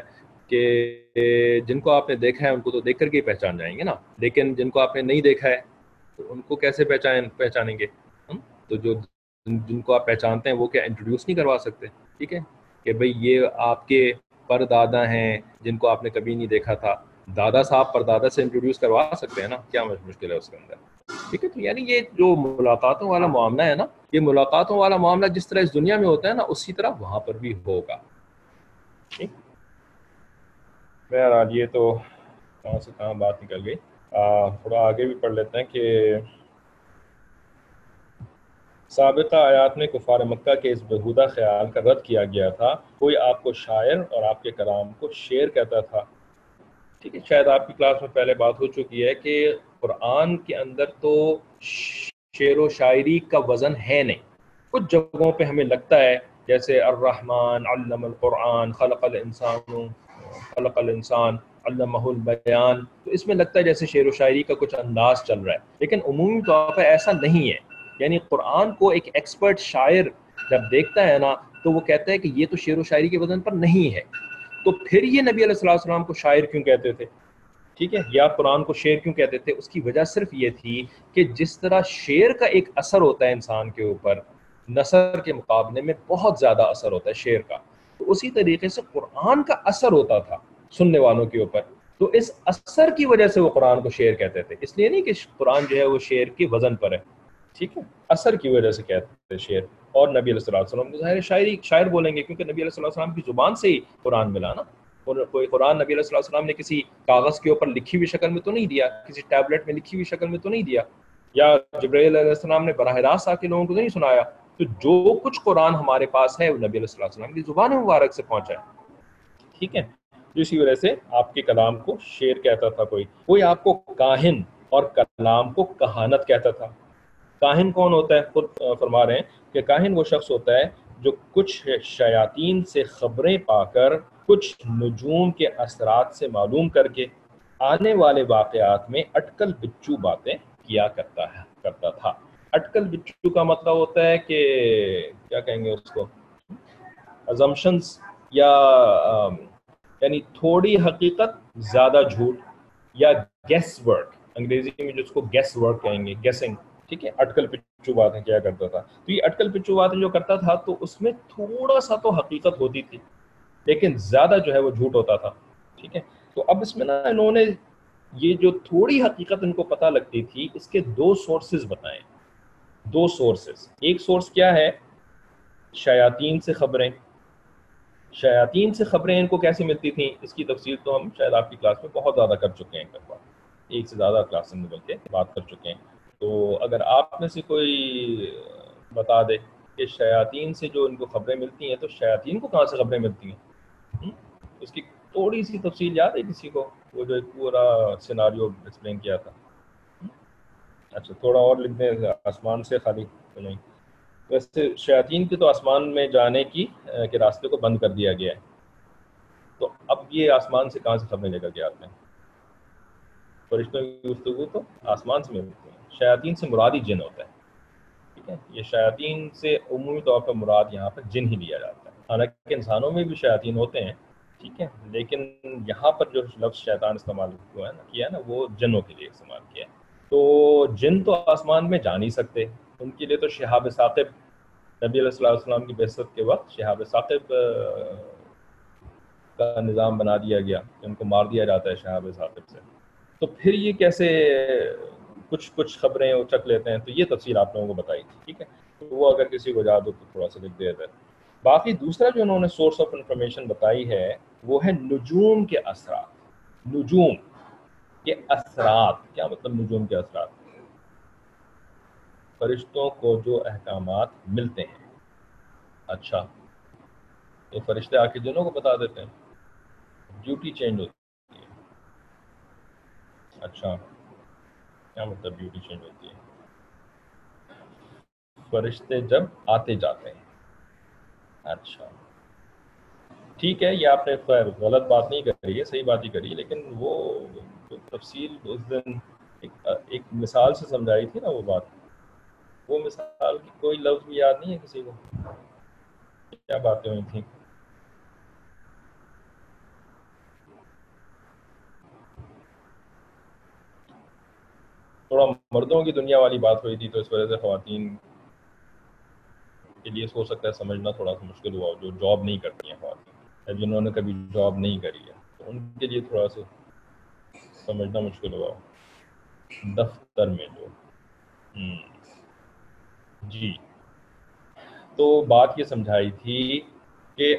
کہ جن کو آپ نے دیکھا ہے ان کو تو دیکھ کر کے ہی پہچان جائیں گے نا، لیکن جن کو آپ نے نہیں دیکھا ہے تو ان کو کیسے پہچان پہچانیں گے؟ تو جو جن کو آپ پہچانتے ہیں وہ کیا انٹروڈیوس نہیں کروا سکتے؟ ٹھیک ہے، کہ بھئی یہ آپ کے پر دادا ہیں جن کو آپ نے کبھی نہیں دیکھا تھا، دادا صاحب پر دادا سے انٹروڈیوس کروا سکتے ہیں نا، کیا مشکل ہے اس کے اندر؟ ٹھیک ہے، تو یعنی یہ جو ملاقاتوں والا معاملہ ہے نا، یہ ملاقاتوں والا معاملہ جس طرح اس دنیا میں ہوتا ہے نا، اسی طرح وہاں پر بھی ہوگا. ٹھیک، بہرحال یہ تو کہاں سے کہاں بات نکل گئی. تھوڑا آگے بھی پڑھ لیتے ہیں کہ سابقہ آیات میں کفار مکہ کے اس بہودہ خیال کا رد کیا گیا تھا. کوئی آپ کو شاعر اور آپ کے کلام کو شعر کہتا تھا. ٹھیک ہے، شاید آپ کی کلاس میں پہلے بات ہو چکی ہے کہ قرآن کے اندر تو شعر و شاعری کا وزن ہے نہیں. کچھ جگہوں پہ ہمیں لگتا ہے جیسے الرحمن علم القرآن خلق الانسان خلق الانسان علمہ البیان، تو اس میں لگتا ہے جیسے شعر و شاعری کا کچھ انداز چل رہا ہے، لیکن عمومی طور پر ایسا نہیں ہے. یعنی قرآن کو ایک ایکسپرٹ شاعر جب دیکھتا ہے نا تو وہ کہتا ہے کہ یہ تو شعر و شاعری کے وزن پر نہیں ہے. تو پھر یہ نبی علیہ الصلوۃ والسلام کو شاعر کیوں کہتے تھے؟ ٹھیک ہے، یا قرآن کو شعر کیوں کہتے تھے؟ اس کی وجہ صرف یہ تھی کہ جس طرح شعر کا ایک اثر ہوتا ہے انسان کے اوپر، نثر کے مقابلے میں بہت زیادہ اثر ہوتا ہے شعر کا، تو اسی طریقے سے قرآن کا اثر ہوتا تھا سننے والوں کے اوپر. تو اس اثر کی وجہ سے وہ قرآن کو شعر کہتے تھے، اس لیے نہیں کہ قرآن جو ہے وہ شعر کے وزن پر ہے. ٹھیک ہے، اثر کی وجہ سے کہتے ہیں شعر. اور نبی علیہ الصلوۃ والسلام کو ظاہر شاعری شاعر بولیں گے کیونکہ نبی علیہ الصلوۃ والسلام کی زبان سے ہی قرآن ملا نا. اور کوئی قرآن نبی علیہ الصلوۃ والسلام نے کسی کاغذ کے اوپر لکھی ہوئی شکل میں تو نہیں دیا، کسی ٹیبلٹ میں لکھی ہوئی شکل میں تو نہیں دیا، یا جبرائیل علیہ السلام نے براہ راست آ کے لوگوں کو نہیں سنایا. تو جو کچھ قرآن ہمارے پاس ہے وہ نبی علیہ الصلوۃ والسلام کی زبان مبارک سے پہنچا ہے. ٹھیک ہے. تو اسی وجہ سے آپ کے کلام کو شعر کہتا تھا کوئی کوئی آپ کو کاہن اور کلام کو کہانت کہتا تھا. کاہن کون ہوتا ہے؟ خود فرما رہے ہیں کہ کاہن وہ شخص ہوتا ہے جو کچھ شیاطین سے خبریں پا کر کچھ نجوم کے اثرات سے معلوم کر کے آنے والے واقعات میں اٹکل بچو باتیں کیا کرتا ہے کرتا تھا. اٹکل بچو کا مطلب ہوتا ہے کہ کیا کہیں گے اس کو، assumptions یا یعنی تھوڑی حقیقت زیادہ جھوٹ، یا گیس ورک، انگریزی میں جو اس کو گیس ورک کہیں گے، گیسنگ. ٹھیک ہے، اٹکل پچو باتیں کیا کرتا تھا. تو یہ اٹکل پچو باتیں جو کرتا تھا تو اس میں تھوڑا سا تو حقیقت ہوتی تھی لیکن زیادہ جو ہے وہ جھوٹ ہوتا تھا. ٹھیک ہے، تو اب اس میں نا انہوں نے یہ جو تھوڑی حقیقت ان کو پتہ لگتی تھی اس کے دو سورسز بتائیں. دو سورسز، ایک سورس کیا ہے؟ شیاطین سے خبریں. شیاطین سے خبریں ان کو کیسے ملتی تھیں اس کی تفصیل تو ہم شاید آپ کی کلاس میں بہت زیادہ کر چکے ہیں، کر ایک سے زیادہ کلاس میں مل کے بات کر چکے ہیں. تو اگر آپ میں سے کوئی بتا دے کہ شیاطین سے جو ان کو خبریں ملتی ہیں تو شیاطین کو کہاں سے خبریں ملتی ہیں، اس کی تھوڑی سی تفصیل یاد ہے کسی کو؟ وہ جو ایک پورا سیناریو ایکسپلین کیا تھا. اچھا تھوڑا اور لکھ دیں، آسمان سے خالی تو نہیں. ویسے شیاطین کے تو آسمان میں جانے کی کے راستے کو بند کر دیا گیا ہے، تو اب یہ آسمان سے کہاں سے خبریں لے کر کے آتے ہیں؟ فرشتوں کی گفتگو تو آسمان سے ملتی ہے. شیاطین سے مراد ہی جن ہوتا ہے. ٹھیک ہے، یہ شیاطین سے عمومی طور پر مراد یہاں پر جن ہی لیا جاتا ہے. حالانکہ انسانوں میں بھی شیاطین ہوتے ہیں، ٹھیک ہے، لیکن یہاں پر جو لفظ شیطان استعمال ہوا ہے نا کیا ہے نا وہ جنوں کے لیے استعمال کیا ہے. تو جن تو آسمان میں جا نہیں سکتے، ان کے لیے تو شہاب ثاقب، نبی علیہ الصلوۃ والسلام کی بعثت کے وقت شہاب ثاقب کا نظام بنا دیا گیا کہ ان کو مار دیا جاتا ہے شہاب ثاقب سے. تو پھر یہ کیسے کچھ کچھ خبریں اچک لیتے ہیں؟ تو یہ تفصیل آپ لوگوں کو بتائی تھی. ٹھیک ہے، تو وہ اگر کسی کو یاد ہو تو تھوڑا سا لکھ دیا جائے. باقی دوسرا جو انہوں نے سورس آف انفارمیشن بتائی ہے وہ ہے نجوم کے اثرات. نجوم کے اثرات کیا مطلب؟ نجوم کے اثرات فرشتوں کو جو احکامات ملتے ہیں. اچھا تو فرشتے آ کے جنوں کو بتا دیتے ہیں، ڈیوٹی چینج ہوتی ہے. اچھا کیا مطلب ڈیوٹی چینج ہوتی ہے؟ فرشتے جب آتے جاتے ہیں. اچھا ٹھیک ہے، یہ آپ نے خیر غلط بات نہیں کری ہے، صحیح بات ہی کری ہے، لیکن وہ تفصیل اس دن ایک, ایک مثال سے سمجھائی تھی نا وہ بات، وہ مثال کی کوئی لفظ بھی یاد نہیں ہے کسی کو؟ کیا باتیں ہوئی تھیں؟ تھوڑا مردوں کی دنیا والی بات ہوئی تھی تو اس وجہ سے خواتین کے لیے ہو سکتا ہے سمجھنا تھوڑا سا مشکل ہوا، جو جاب نہیں کرتی ہیں خواتین، جنہوں نے کبھی جاب نہیں کری ہے تو ان کے لیے تھوڑا سا سمجھنا مشکل ہوا. دفتر میں جو جی تو بات یہ سمجھائی تھی کہ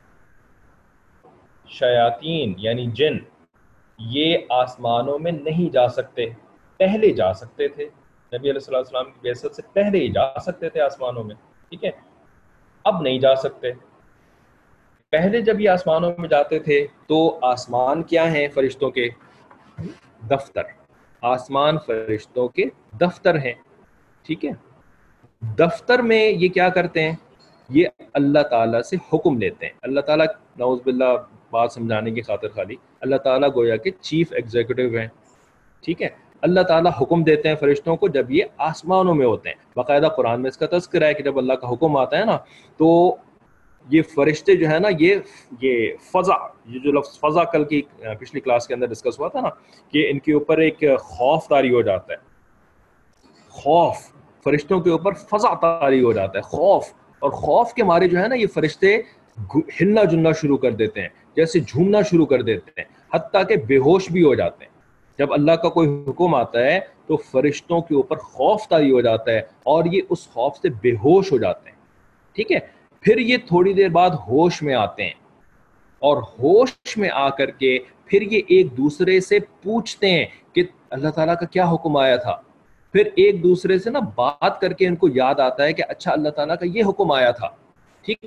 شیاطین یعنی جن یہ آسمانوں میں نہیں جا سکتے. پہلے جا سکتے تھے، نبی علیہ الصلوۃ والسلام کی بعثت سے پہلے ہی جا سکتے تھے آسمانوں میں. ٹھیک ہے، اب نہیں جا سکتے. پہلے جب یہ آسمانوں میں جاتے تھے تو آسمان کیا ہیں؟ فرشتوں کے دفتر. آسمان فرشتوں کے دفتر ہیں. ٹھیک ہے، دفتر میں یہ کیا کرتے ہیں؟ یہ اللہ تعالیٰ سے حکم لیتے ہیں. اللہ تعالیٰ نعوذ باللہ بات سمجھانے کی خاطر خالی اللہ تعالیٰ گویا کہ چیف ایگزیکٹو ہیں. ٹھیک ہے، اللہ تعالیٰ حکم دیتے ہیں فرشتوں کو جب یہ آسمانوں میں ہوتے ہیں. باقاعدہ قرآن میں اس کا تذکرہ ہے کہ جب اللہ کا حکم آتا ہے نا تو یہ فرشتے جو ہے نا یہ یہ فضا، یہ جو لفظ فضا کل کی پچھلی کلاس کے اندر ڈسکس ہوا تھا نا کہ ان کے اوپر ایک خوف طاری ہو جاتا ہے. خوف، فرشتوں کے اوپر فضا طاری ہو جاتا ہے، خوف. اور خوف کے مارے جو ہے نا یہ فرشتے ہلنا جلنا شروع کر دیتے ہیں، جیسے جھومنا شروع کر دیتے ہیں، حتیٰ کہ بے ہوش بھی ہو جاتے ہیں. جب اللہ کا کوئی حکم آتا ہے تو فرشتوں کے اوپر خوف طاری ہو جاتا ہے اور یہ اس خوف سے بے ہوش ہو جاتے ہیں. ٹھیک ہے، پھر یہ تھوڑی دیر بعد ہوش میں آتے ہیں اور ہوش میں آ کر کے پھر یہ ایک دوسرے سے پوچھتے ہیں کہ اللہ تعالیٰ کا کیا حکم آیا تھا. پھر ایک دوسرے سے نا بات کر کے ان کو یاد آتا ہے کہ اچھا اللہ تعالیٰ کا یہ حکم آیا تھا. ٹھیک ہے،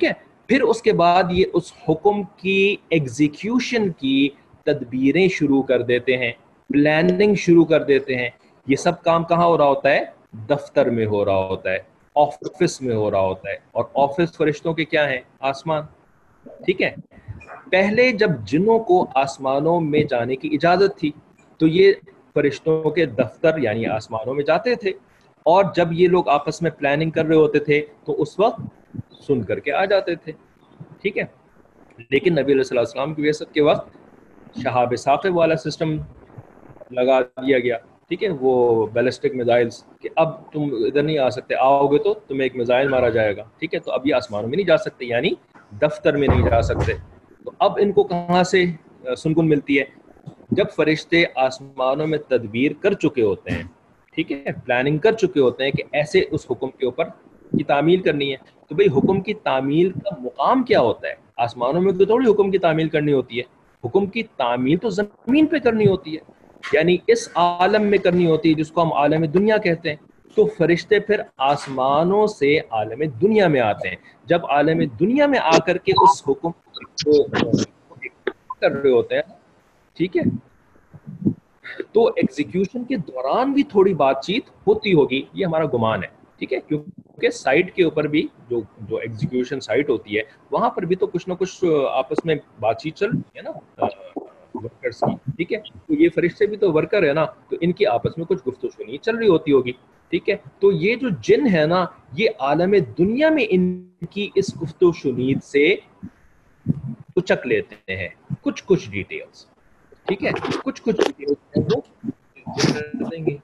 پھر اس کے بعد یہ اس حکم کی ایگزیکیوشن کی تدبیریں شروع کر دیتے ہیں، پلاننگ شروع کر دیتے ہیں. یہ سب کام کہاں ہو رہا ہوتا ہے؟ دفتر میں ہو رہا ہوتا ہے، آفس میں ہو رہا ہوتا ہے. اور آفس فرشتوں کے کیا ہیں؟ آسمان. ٹھیک ہے. پہلے جب جنوں کو آسمانوں میں جانے کی اجازت تھی تو یہ فرشتوں کے دفتر یعنی آسمانوں میں جاتے تھے، اور جب یہ لوگ آپس میں پلاننگ کر رہے ہوتے تھے تو اس وقت سن کر کے آ جاتے تھے. ٹھیک ہے. لیکن نبی علیہ الصلوۃ والسلام کی بعثت کے وقت شہاب ثاقب والا سسٹم لگا دیا گیا. ٹھیک ہے. وہ بیلسٹک میزائلز کہ اب تم ادھر نہیں آ سکتے، آؤ گے تو تمہیں ایک میزائل مارا جائے گا. ٹھیک ہے. تو اب یہ آسمانوں میں نہیں جا سکتے، یعنی دفتر میں نہیں جا سکتے. تو اب ان کو کہاں سے سنکن ملتی ہے؟ جب فرشتے آسمانوں میں تدبیر کر چکے ہوتے ہیں، ٹھیک ہے، پلاننگ کر چکے ہوتے ہیں کہ ایسے اس حکم کے اوپر کی تعمیل کرنی ہے. تو بھئی حکم کی تعمیل کا مقام کیا ہوتا ہے؟ آسمانوں میں تو تھوڑی حکم کی تعمیل کرنی ہوتی ہے. حکم کی تعمیل تو زمین پہ کرنی ہوتی ہے، یعنی اس عالم میں کرنی ہوتی ہے جس کو ہم عالم دنیا کہتے ہیں. تو فرشتے پھر آسمانوں سے عالم دنیا میں آتے ہیں. جب عالم دنیا میں آ کر کے اس حکم کو کر رہے ہوتے ہیں، ٹھیک ہے، تو ایگزیکیوشن کے دوران بھی تھوڑی بات چیت ہوتی ہوگی، یہ ہمارا گمان ہے. ٹھیک ہے. کیونکہ سائٹ کے اوپر بھی جو جو ایگزیکیوشن سائٹ ہوتی ہے وہاں پر بھی تو کچھ نہ کچھ آپس میں بات چیت چل رہی ہے نا ورکرز کی. ٹھیک ہے. تو یہ فرشتے بھی تو ورکر ہے نا، تو ان کی آپس میں کچھ گفتگو سنی چل رہی ہوتی ہوگی. ٹھیک ہے. تو یہ جو جن ہے نا، یہ عالم دنیا میں ان کی اس گفتگو شنید سے اچک لیتے ہیں کچھ کچھ ڈیٹیلز. ٹھیک ہے. کچھ کچھ ڈیٹیلز وہ کر دیں گے،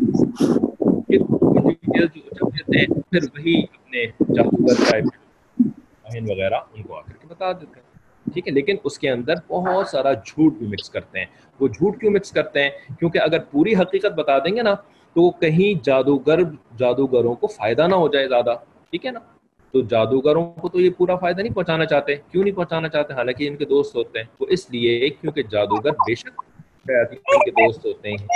ڈیٹیلز جو اچک لیتے ہیں پھر وہی اپنے جادوگر کاہن وغیرہ ان کو آ کر کے بتا دیتے ہیں. ٹھیک ہے. لیکن اس کے اندر بہت سارا جھوٹ بھی مکس کرتے ہیں. وہ جھوٹ کیوں مکس کرتے ہیں؟ کیونکہ اگر پوری حقیقت بتا دیں گے نا تو کہیں جادوگر جادوگروں کو فائدہ نہ ہو جائے زیادہ. ٹھیک ہے نا. تو جادوگروں کو تو یہ پورا فائدہ نہیں پہنچانا چاہتے. کیوں نہیں پہنچانا چاہتے؟ حالانکہ ان کے دوست ہوتے ہیں. وہ اس لیے کیونکہ جادوگر بے شک شیاطین کے دوست ہوتے ہیں.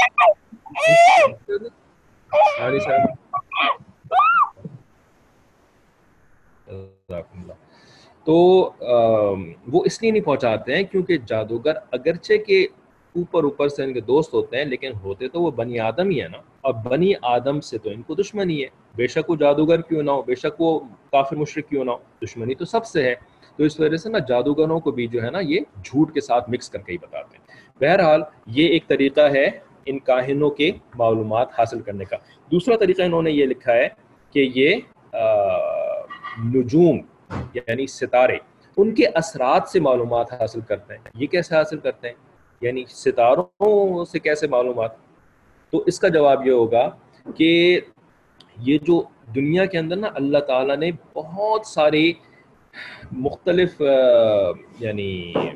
تو وہ اس لیے نہیں پہنچاتے ہیں کیونکہ جادوگر اگرچہ کہ اوپر اوپر سے ان کے دوست ہوتے ہیں لیکن ہوتے تو وہ بنی آدم ہی ہے نا. اب بنی آدم سے تو ان کو دشمنی ہے، بے شک وہ جادوگر کیوں نہ ہو، بے شک وہ کافر مشرک کیوں نہ ہو، دشمنی تو سب سے ہے. تو اس وجہ سے نا جادوگروں کو بھی جو ہے نا یہ جھوٹ کے ساتھ مکس کر کے ہی بتاتے ہیں. بہرحال یہ ایک طریقہ ہے ان کاہنوں کے معلومات حاصل کرنے کا. دوسرا طریقہ انہوں نے یہ لکھا ہے کہ یہ نجوم یعنی ستارے ان کے اثرات سے معلومات حاصل کرتے ہیں. یہ کیسے حاصل کرتے ہیں؟ یعنی ستاروں سے کیسے معلومات؟ تو اس کا جواب یہ ہوگا کہ یہ جو دنیا کے اندر نا اللہ تعالیٰ نے بہت ساری مختلف یعنی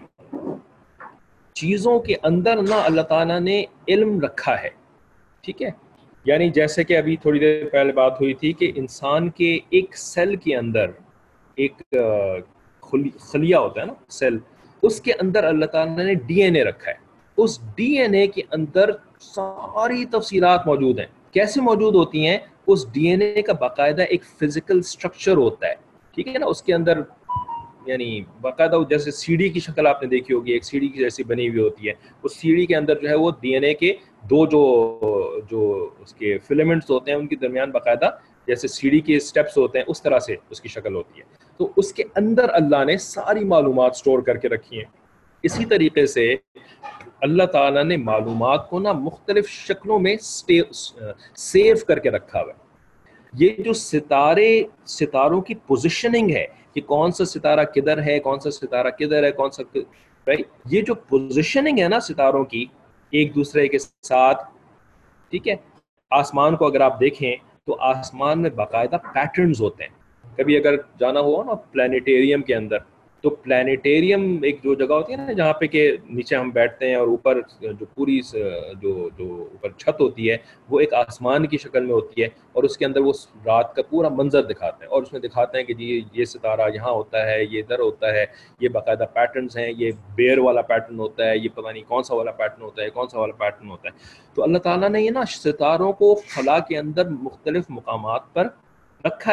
چیزوں کے اندر نا اللہ تعالیٰ نے علم رکھا ہے. ٹھیک ہے. یعنی جیسے کہ ابھی تھوڑی دیر پہلے بات ہوئی تھی کہ انسان کے ایک سیل کے اندر ایک خلیہ ہوتا ہے نا سیل، اس کے اندر اللہ تعالیٰ نے ڈی این اے رکھا ہے. اس ڈی این اے کے اندر ساری تفصیلات موجود ہیں. کیسے موجود ہوتی ہیں؟ اس ڈی این اے کا باقاعدہ ایک فزیکل سٹرکچر ہوتا ہے. ٹھیک ہے نا. اس کے اندر یعنی باقاعدہ جیسے سی ڈی کی شکل آپ نے دیکھی ہوگی، ایک سی ڈی کی جیسی بنی ہوئی ہوتی ہے. اس سی ڈی کے اندر جو ہے وہ ڈی این اے کے دو جو جو اس کے فلمنٹس ہوتے ہیں ان کے درمیان باقاعدہ جیسے سی ڈی کے اسٹیپس ہوتے ہیں اس طرح سے اس کی شکل ہوتی ہے. تو اس کے اندر اللہ نے ساری معلومات سٹور کر کے رکھی ہیں. اسی طریقے سے اللہ تعالیٰ نے معلومات کو نا مختلف شکلوں میں سیو کر کے رکھا ہوا ہے. یہ جو ستارے ستاروں کی پوزیشننگ ہے کہ کون سا ستارہ کدھر ہے، کون سا ستارہ کدھر ہے، کون سا یہ جو پوزیشننگ ہے نا ستاروں کی ایک دوسرے کے ساتھ. ٹھیک ہے. آسمان کو اگر آپ دیکھیں تو آسمان میں باقاعدہ پیٹرنز ہوتے ہیں. کبھی اگر جانا ہوا نا پلانیٹیریم کے اندر، تو پلانیٹیریم ایک جو جگہ ہوتی ہے نا جہاں پہ کہ نیچے ہم بیٹھتے ہیں اور اوپر جو پوری جو جو اوپر چھت ہوتی ہے وہ ایک آسمان کی شکل میں ہوتی ہے، اور اس کے اندر وہ رات کا پورا منظر دکھاتے ہیں اور اس میں دکھاتے ہیں کہ جی یہ ستارہ یہاں ہوتا ہے، یہ ادھر ہوتا ہے، یہ باقاعدہ پیٹرنز ہیں، یہ بیر والا پیٹرن ہوتا ہے، یہ پتہ نہیں کون سا والا پیٹرن ہوتا ہے، کون سا والا پیٹرن ہوتا ہے. تو اللہ تعالیٰ نے یہ نا ستاروں کو فضا کے اندر مختلف مقامات پر رکھا ہے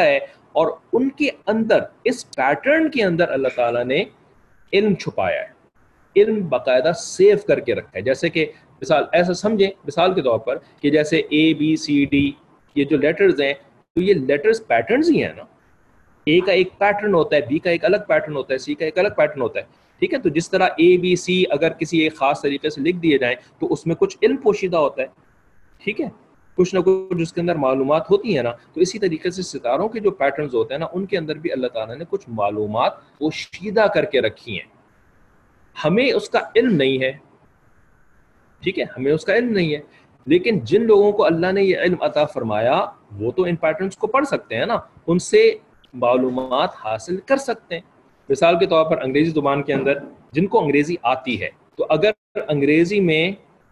اور ان کے اندر اس پیٹرن کے اندر اللہ تعالیٰ نے علم چھپایا ہے، علم باقاعدہ سیو کر کے رکھا ہے. جیسے کہ مثال ایسا سمجھیں مثال کے طور پر کہ جیسے اے بی سی ڈی یہ جو لیٹرز ہیں تو یہ لیٹرز پیٹرنز ہی ہیں نا. اے کا ایک پیٹرن ہوتا ہے، بی کا ایک الگ پیٹرن ہوتا ہے، سی کا ایک الگ پیٹرن ہوتا ہے. ٹھیک ہے، تو جس طرح اے بی سی اگر کسی ایک خاص طریقے سے لکھ دیے جائیں تو اس میں کچھ علم پوشیدہ ہوتا ہے. ٹھیک ہے، کچھ نہ کچھ جس کے اندر معلومات ہوتی ہیں نا. تو اسی طریقے سے ستاروں کے جو پیٹرنز ہوتے ہیں نا ان کے اندر بھی اللہ تعالیٰ نے کچھ معلومات پوشیدہ کر کے رکھی ہیں. ہمیں اس کا علم نہیں ہے. ٹھیک ہے، ہمیں اس کا علم نہیں ہے، لیکن جن لوگوں کو اللہ نے یہ علم عطا فرمایا وہ تو ان پیٹرنز کو پڑھ سکتے ہیں نا، ان سے معلومات حاصل کر سکتے ہیں. مثال کے طور پر انگریزی زبان کے اندر جن کو انگریزی آتی ہے تو اگر انگریزی میں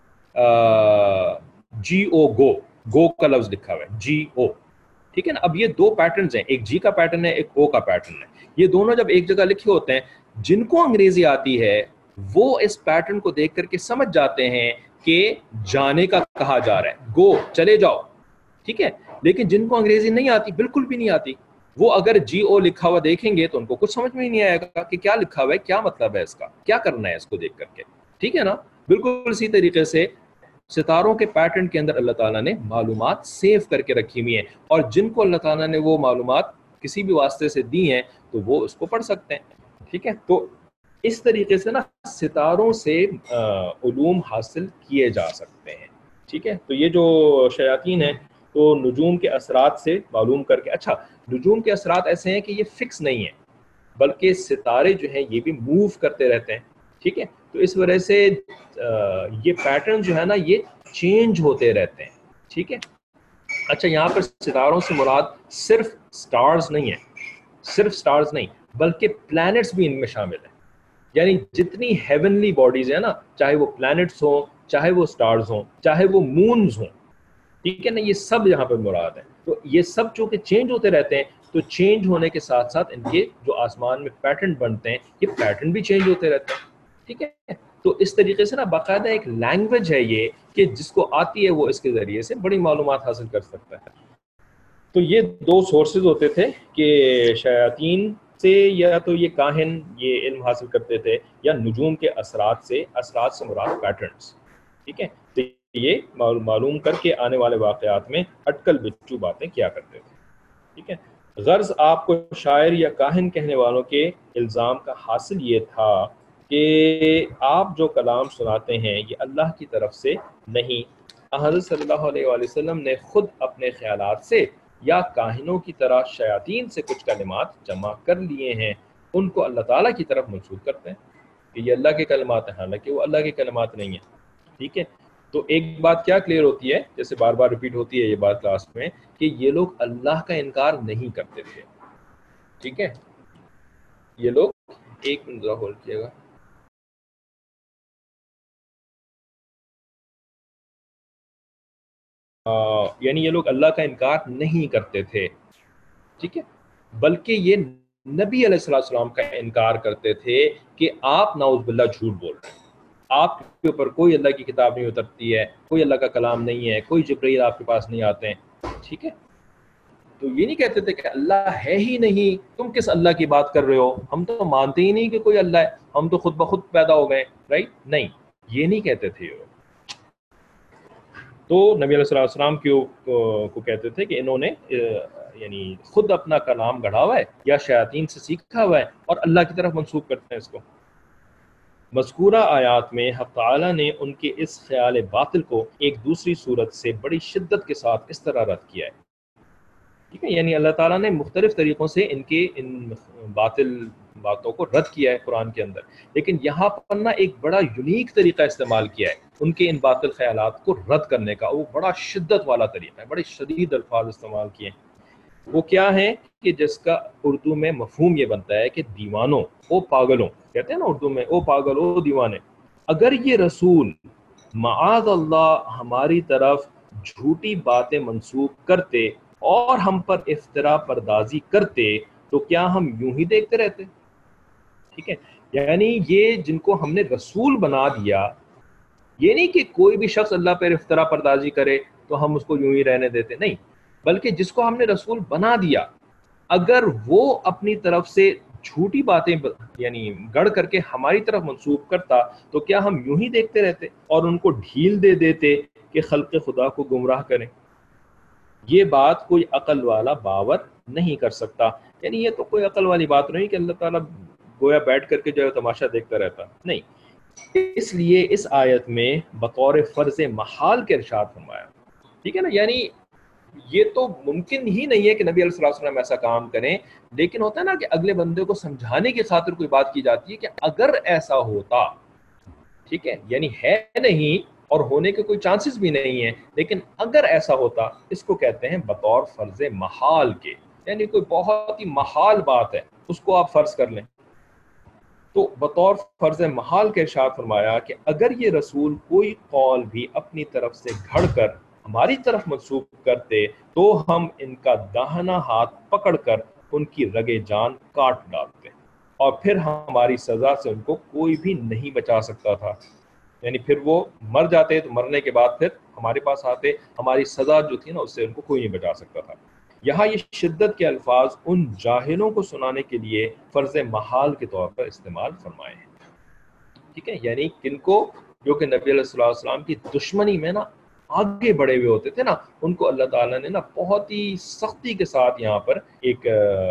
جی او گو گو کا لفظ لکھا ہوا ہے جی او، ٹھیک ہے نا. اب یہ دو پیٹرنز ہیں، ایک جی کا پیٹرن ہے، ایک او کا پیٹرن ہے. یہ دونوں جب ایک جگہ لکھے ہوتے ہیں جن کو انگریزی آتی ہے وہ اس پیٹرن کو دیکھ کر کے سمجھ جاتے ہیں کہ جانے کا کہا جا رہا ہے، گو چلے جاؤ. ٹھیک ہے، لیکن جن کو انگریزی نہیں آتی، بالکل بھی نہیں آتی، وہ اگر جی او لکھا ہوا دیکھیں گے تو ان کو کچھ سمجھ میں ہی نہیں آئے گا کہ کیا لکھا ہوا ہے، کیا مطلب ہے اس کا، کیا کرنا ہے اس کو دیکھ کر کے. ٹھیک ہے نا. بالکل اسی طریقے سے ستاروں کے پیٹرن کے اندر اللہ تعالیٰ نے معلومات سیو کر کے رکھی ہوئی ہیں، اور جن کو اللہ تعالیٰ نے وہ معلومات کسی بھی واسطے سے دی ہیں تو وہ اس کو پڑھ سکتے ہیں. ٹھیک ہے، تو اس طریقے سے نا ستاروں سے علوم حاصل کیے جا سکتے ہیں. ٹھیک ہے، تو یہ جو شیاطین ہیں تو نجوم کے اثرات سے معلوم کر کے، اچھا نجوم کے اثرات ایسے ہیں کہ یہ فکس نہیں ہیں بلکہ ستارے جو ہیں یہ بھی موو کرتے رہتے ہیں. ٹھیک ہے، تو اس وجہ سے یہ پیٹرن جو ہے نا یہ چینج ہوتے رہتے ہیں. ٹھیک ہے، اچھا یہاں پر ستاروں سے مراد صرف سٹارز نہیں ہیں، صرف سٹارز نہیں بلکہ پلانٹس بھی ان میں شامل ہیں. یعنی جتنی ہیونلی باڈیز ہیں نا، چاہے وہ پلانٹس ہوں، چاہے وہ سٹارز ہوں، چاہے وہ مونز ہوں، ٹھیک ہے نا، یہ سب یہاں پر مراد ہے. تو یہ سب چونکہ چینج ہوتے رہتے ہیں تو چینج ہونے کے ساتھ ساتھ ان کے جو آسمان میں پیٹرن بنتے ہیں یہ پیٹرن بھی چینج ہوتے رہتے ہیں. ٹھیک ہے، تو اس طریقے سے نا باقاعدہ ایک لینگویج ہے یہ کہ جس کو آتی ہے وہ اس کے ذریعے سے بڑی معلومات حاصل کر سکتا ہے. تو یہ دو سورسز ہوتے تھے کہ شیاطین سے یا تو یہ کاہن یہ علم حاصل کرتے تھے یا نجوم کے اثرات سے، اثرات سے مراد پیٹرنز. ٹھیک ہے، تو یہ معلوم کر کے آنے والے واقعات میں اٹکل بچو باتیں کیا کرتے تھے. ٹھیک ہے، غرض آپ کو شاعر یا کاہن کہنے والوں کے الزام کا حاصل یہ تھا کہ آپ جو کلام سناتے ہیں یہ اللہ کی طرف سے نہیں، حضرت صلی اللہ علیہ وآلہ وسلم نے خود اپنے خیالات سے یا کاہنوں کی طرح شیاطین سے کچھ کلمات جمع کر لیے ہیں، ان کو اللہ تعالیٰ کی طرف منسوب کرتے ہیں کہ یہ اللہ کے کلمات ہیں، حالانکہ وہ اللہ کے کلمات نہیں ہیں. ٹھیک ہے، تو ایک بات کیا کلیئر ہوتی ہے، جیسے بار بار ریپیٹ ہوتی ہے یہ بات کلاس میں، کہ یہ لوگ اللہ کا انکار نہیں کرتے تھے. ٹھیک ہے، یہ لوگ ایک منٹ ذرا ہولڈ کیے گا. یعنی یہ لوگ اللہ کا انکار نہیں کرتے تھے. ٹھیک ہے، بلکہ یہ نبی علیہ الصلوۃ والسلام کا انکار کرتے تھے کہ آپ نعوذ باللہ جھوٹ بول رہے ہیں، آپ کے اوپر کوئی اللہ کی کتاب نہیں اترتی ہے، کوئی اللہ کا کلام نہیں ہے، کوئی جبرائیل آپ کے پاس نہیں آتے ہیں. ٹھیک ہے، تو یہ نہیں کہتے تھے کہ اللہ ہے ہی نہیں، تم کس اللہ کی بات کر رہے ہو، ہم تو مانتے ہی نہیں کہ کوئی اللہ ہے، ہم تو خود بخود پیدا ہو گئے. رائٹ، نہیں، یہ نہیں کہتے تھے. تو نبی علیہ الصلوۃ والسلام کو کہتے تھے کہ انہوں نے یعنی خود اپنا کلام گڑھا ہوا ہے یا شیاطین سے سیکھا ہوا ہے اور اللہ کی طرف منسوب کرتے ہیں اس کو. مذکورہ آیات میں حق تعالیٰ نے ان کے اس خیال باطل کو ایک دوسری صورت سے بڑی شدت کے ساتھ اس طرح رد کیا ہے. ٹھیک ہے، یعنی اللہ تعالیٰ نے مختلف طریقوں سے ان کے ان باطل باتوں کو رد کیا ہے قرآن کے اندر، لیکن یہاں پر نا ایک بڑا یونیک طریقہ استعمال کیا ہے ان کے ان باطل خیالات کو رد کرنے کا. وہ بڑا شدت والا طریقہ ہے، بڑے شدید الفاظ استعمال کیے ہیں. وہ کیا ہے کہ جس کا اردو میں مفہوم یہ بنتا ہے کہ دیوانوں، او پاگلوں، کہتے ہیں نا اردو میں، او پاگل، او دیوانے، اگر یہ رسول معاذ اللہ ہماری طرف جھوٹی باتیں منسوب کرتے اور ہم پر افترا پردازی کرتے تو کیا ہم یوں ہی دیکھتے رہتے؟ ٹھیک ہے، یعنی یہ جن کو ہم نے رسول بنا دیا، یہ نہیں کہ کوئی بھی شخص اللہ پر افترا پردازی کرے تو ہم اس کو یوں ہی رہنے دیتے، نہیں، بلکہ جس کو ہم نے رسول بنا دیا اگر وہ اپنی طرف سے جھوٹی باتیں یعنی گڑ کر کے ہماری طرف منسوب کرتا تو کیا ہم یوں ہی دیکھتے رہتے اور ان کو ڈھیل دے دیتے کہ خلق خدا کو گمراہ کریں؟ یہ بات کوئی عقل والا باور نہیں کر سکتا. یعنی یہ تو کوئی عقل والی بات نہیں کہ اللہ تعالیٰ گویا بیٹھ کر کے جو ہے تماشا دیکھتا رہتا. نہیں، اس لیے اس آیت میں بطور فرض محال کے ارشاد فرمایا. ٹھیک ہے نا، یعنی یہ تو ممکن ہی نہیں ہے کہ نبی علیہ الصلوۃ والسلام ایسا کام کریں، لیکن ہوتا ہے نا کہ اگلے بندے کو سمجھانے کی خاطر کوئی بات کی جاتی ہے کہ اگر ایسا ہوتا، ٹھیک ہے، یعنی ہے نہیں اور ہونے کے کوئی چانسز بھی نہیں ہیں، لیکن اگر ایسا ہوتا اس کو کہتے ہیں بطور فرض محال کے، یعنی کوئی بہت ہی محال بات ہے اس کو آپ فرض کر لیں. تو بطور فرض محال کے ارشاد فرمایا کہ اگر یہ رسول کوئی قول بھی اپنی طرف سے گھڑ کر ہماری طرف منسوخ کرتے تو ہم ان کا داہنا ہاتھ پکڑ کر ان کی رگے جان کاٹ ڈالتے اور پھر ہماری سزا سے ان کو کوئی بھی نہیں بچا سکتا تھا. یعنی پھر وہ مر جاتے تو مرنے کے بعد پھر ہمارے پاس آتے، ہماری سزا جو تھی نا اس سے ان کو کوئی نہیں بچا سکتا تھا. یہاں یہ شدت کے الفاظ ان جاہلوں کو سنانے کے لیے فرض محال کے طور پر استعمال فرمائے ہیں. ٹھیک ہے، یعنی کن کو؟ جو کہ نبی علیہ الصلوۃ والسلام کی دشمنی میں نا آگے بڑھے ہوئے ہوتے تھے نا، ان کو اللہ تعالیٰ نے نا بہت ہی سختی کے ساتھ یہاں پر ایک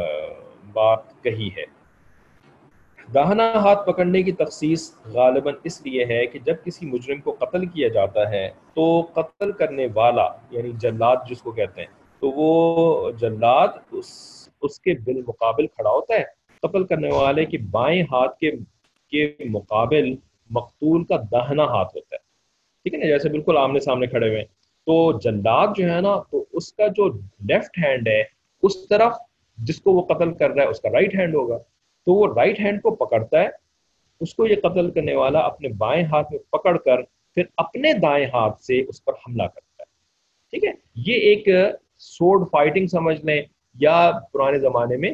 بات کہی ہے. داہنا ہاتھ پکڑنے کی تخصیص غالباً اس لیے ہے کہ جب کسی مجرم کو قتل کیا جاتا ہے تو قتل کرنے والا یعنی جلاد جس کو کہتے ہیں، تو وہ جلاد اس اس کے بالمقابل کھڑا ہوتا ہے. قتل کرنے والے کے بائیں ہاتھ کے کے مقابل مقتول کا داہنا ہاتھ ہوتا ہے. ٹھیک ہے نا، جیسے بالکل آمنے سامنے کھڑے ہوئے ہیں. تو جلاد جو ہے نا تو اس کا جو لیفٹ ہینڈ ہے اس طرف جس کو وہ قتل کر رہا ہے اس کا رائٹ ہینڈ ہوگا، تو وہ رائٹ ہینڈ کو پکڑتا ہے، اس کو یہ قتل کرنے والا اپنے بائیں ہاتھ میں پکڑ کر پھر اپنے دائیں ہاتھ سے اس پر حملہ کرتا ہے. ٹھیک ہے، یہ ایک سورڈ فائٹنگ سمجھ لیں یا پرانے زمانے میں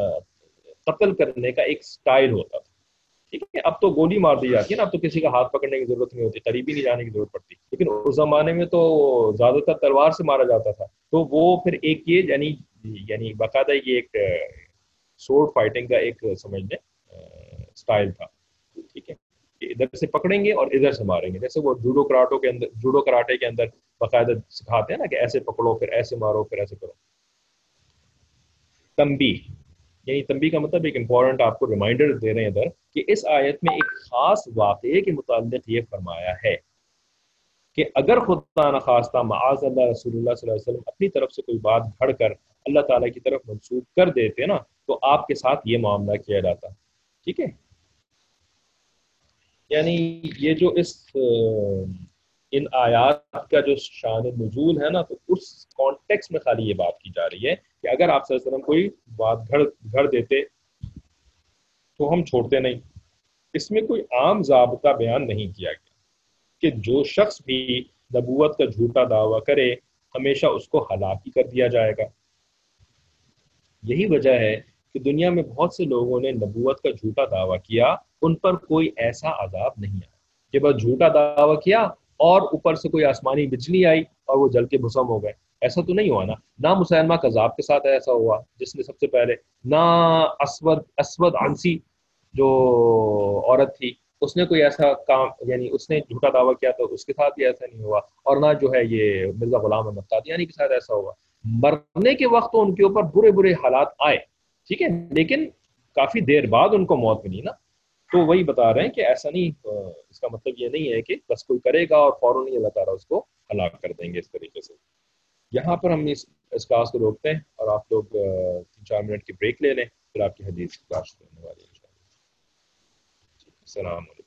قتل کرنے کا ایک سٹائل ہوتا تھا. ٹھیک ہے، اب تو گولی مار دی جاتی ہے نا، اب تو کسی کا ہاتھ پکڑنے کی ضرورت نہیں ہوتی، قریب ہی نہیں جانے کی ضرورت پڑتی، لیکن اس زمانے میں تو زیادہ تر تلوار سے مارا جاتا تھا. تو وہ پھر ایک یہ یعنی یعنی باقاعدہ یہ ایک سورڈ فائٹنگ کا ایک سمجھ لیں سٹائل تھا. ٹھیک ہے، ادھر سے پکڑیں گے اور ادھر سے ماریں گے، جیسے وہ جوڈو کراٹو کے اندر جوڈو کراٹے کے اندر باقاعدہ سکھاتے ہیں نا کہ ایسے پکڑو پھر ایسے مارو پھر ایسے کرو. تنبیہ، یعنی تنبیہ کا مطلب ایک امپورٹنٹ آپ کو ریمائنڈر دے رہے ہیں ادھر کہ اس آیت میں ایک خاص واقعے کے متعلق یہ فرمایا ہے کہ اگر خدا نخواستہ معاذ اللہ رسول اللہ صلی اللہ علیہ وسلم اپنی طرف سے کوئی بات گھڑ کر اللہ تعالیٰ کی طرف منسوخ کر دیتے نا تو آپ کے ساتھ یہ معاملہ کیا جاتا. ٹھیک ہے، یعنی یہ جو اس ان آیات کا جو شان نزول ہے نا تو اس کانٹیکس میں خالی یہ بات کی جا رہی ہے کہ اگر آپ صلی اللہ علیہ وسلم کوئی بات گھڑ گھڑ دیتے تو ہم چھوڑتے نہیں. اس میں کوئی عام ضابطہ بیان نہیں کیا گیا کہ جو شخص بھی نبوت کا جھوٹا دعویٰ کرے ہمیشہ اس کو ہلاک کر دیا جائے گا. یہی وجہ ہے کہ دنیا میں بہت سے لوگوں نے نبوت کا جھوٹا دعویٰ کیا، ان پر کوئی ایسا عذاب نہیں آیا کہ بس جھوٹا دعویٰ کیا اور اوپر سے کوئی آسمانی بجلی آئی اور وہ جل کے بھسم ہو گئے. ایسا تو نہیں ہوا نا. نہ مسلمہ کذاب کے ساتھ ایسا ہوا جس نے سب سے پہلے، نہ اسود اسود عنسی جو عورت تھی اس نے کوئی ایسا کام یعنی اس نے جھوٹا دعویٰ کیا تو اس کے ساتھ بھی ایسا نہیں ہوا، اور نہ جو ہے یہ مرزا غلام احمد قادیانی کے ساتھ ایسا ہوا. مرنے کے وقت تو ان کے اوپر برے برے حالات آئے، ٹھیک ہے، لیکن کافی دیر بعد ان کو موت ملی نا. تو وہی بتا رہے ہیں کہ ایسا نہیں، اس کا مطلب یہ نہیں ہے کہ بس کوئی کرے گا اور فوراً ہی اللہ تعالیٰ اس کو ہلاک کر دیں گے اس طریقے سے. یہاں پر ہم اس اس کلاس کو روکتے ہیں اور آپ لوگ تین چار منٹ کی بریک لے لیں، پھر آپ کی حدیث کی کلاس شروع ہونے والی ہے. السلام علیکم.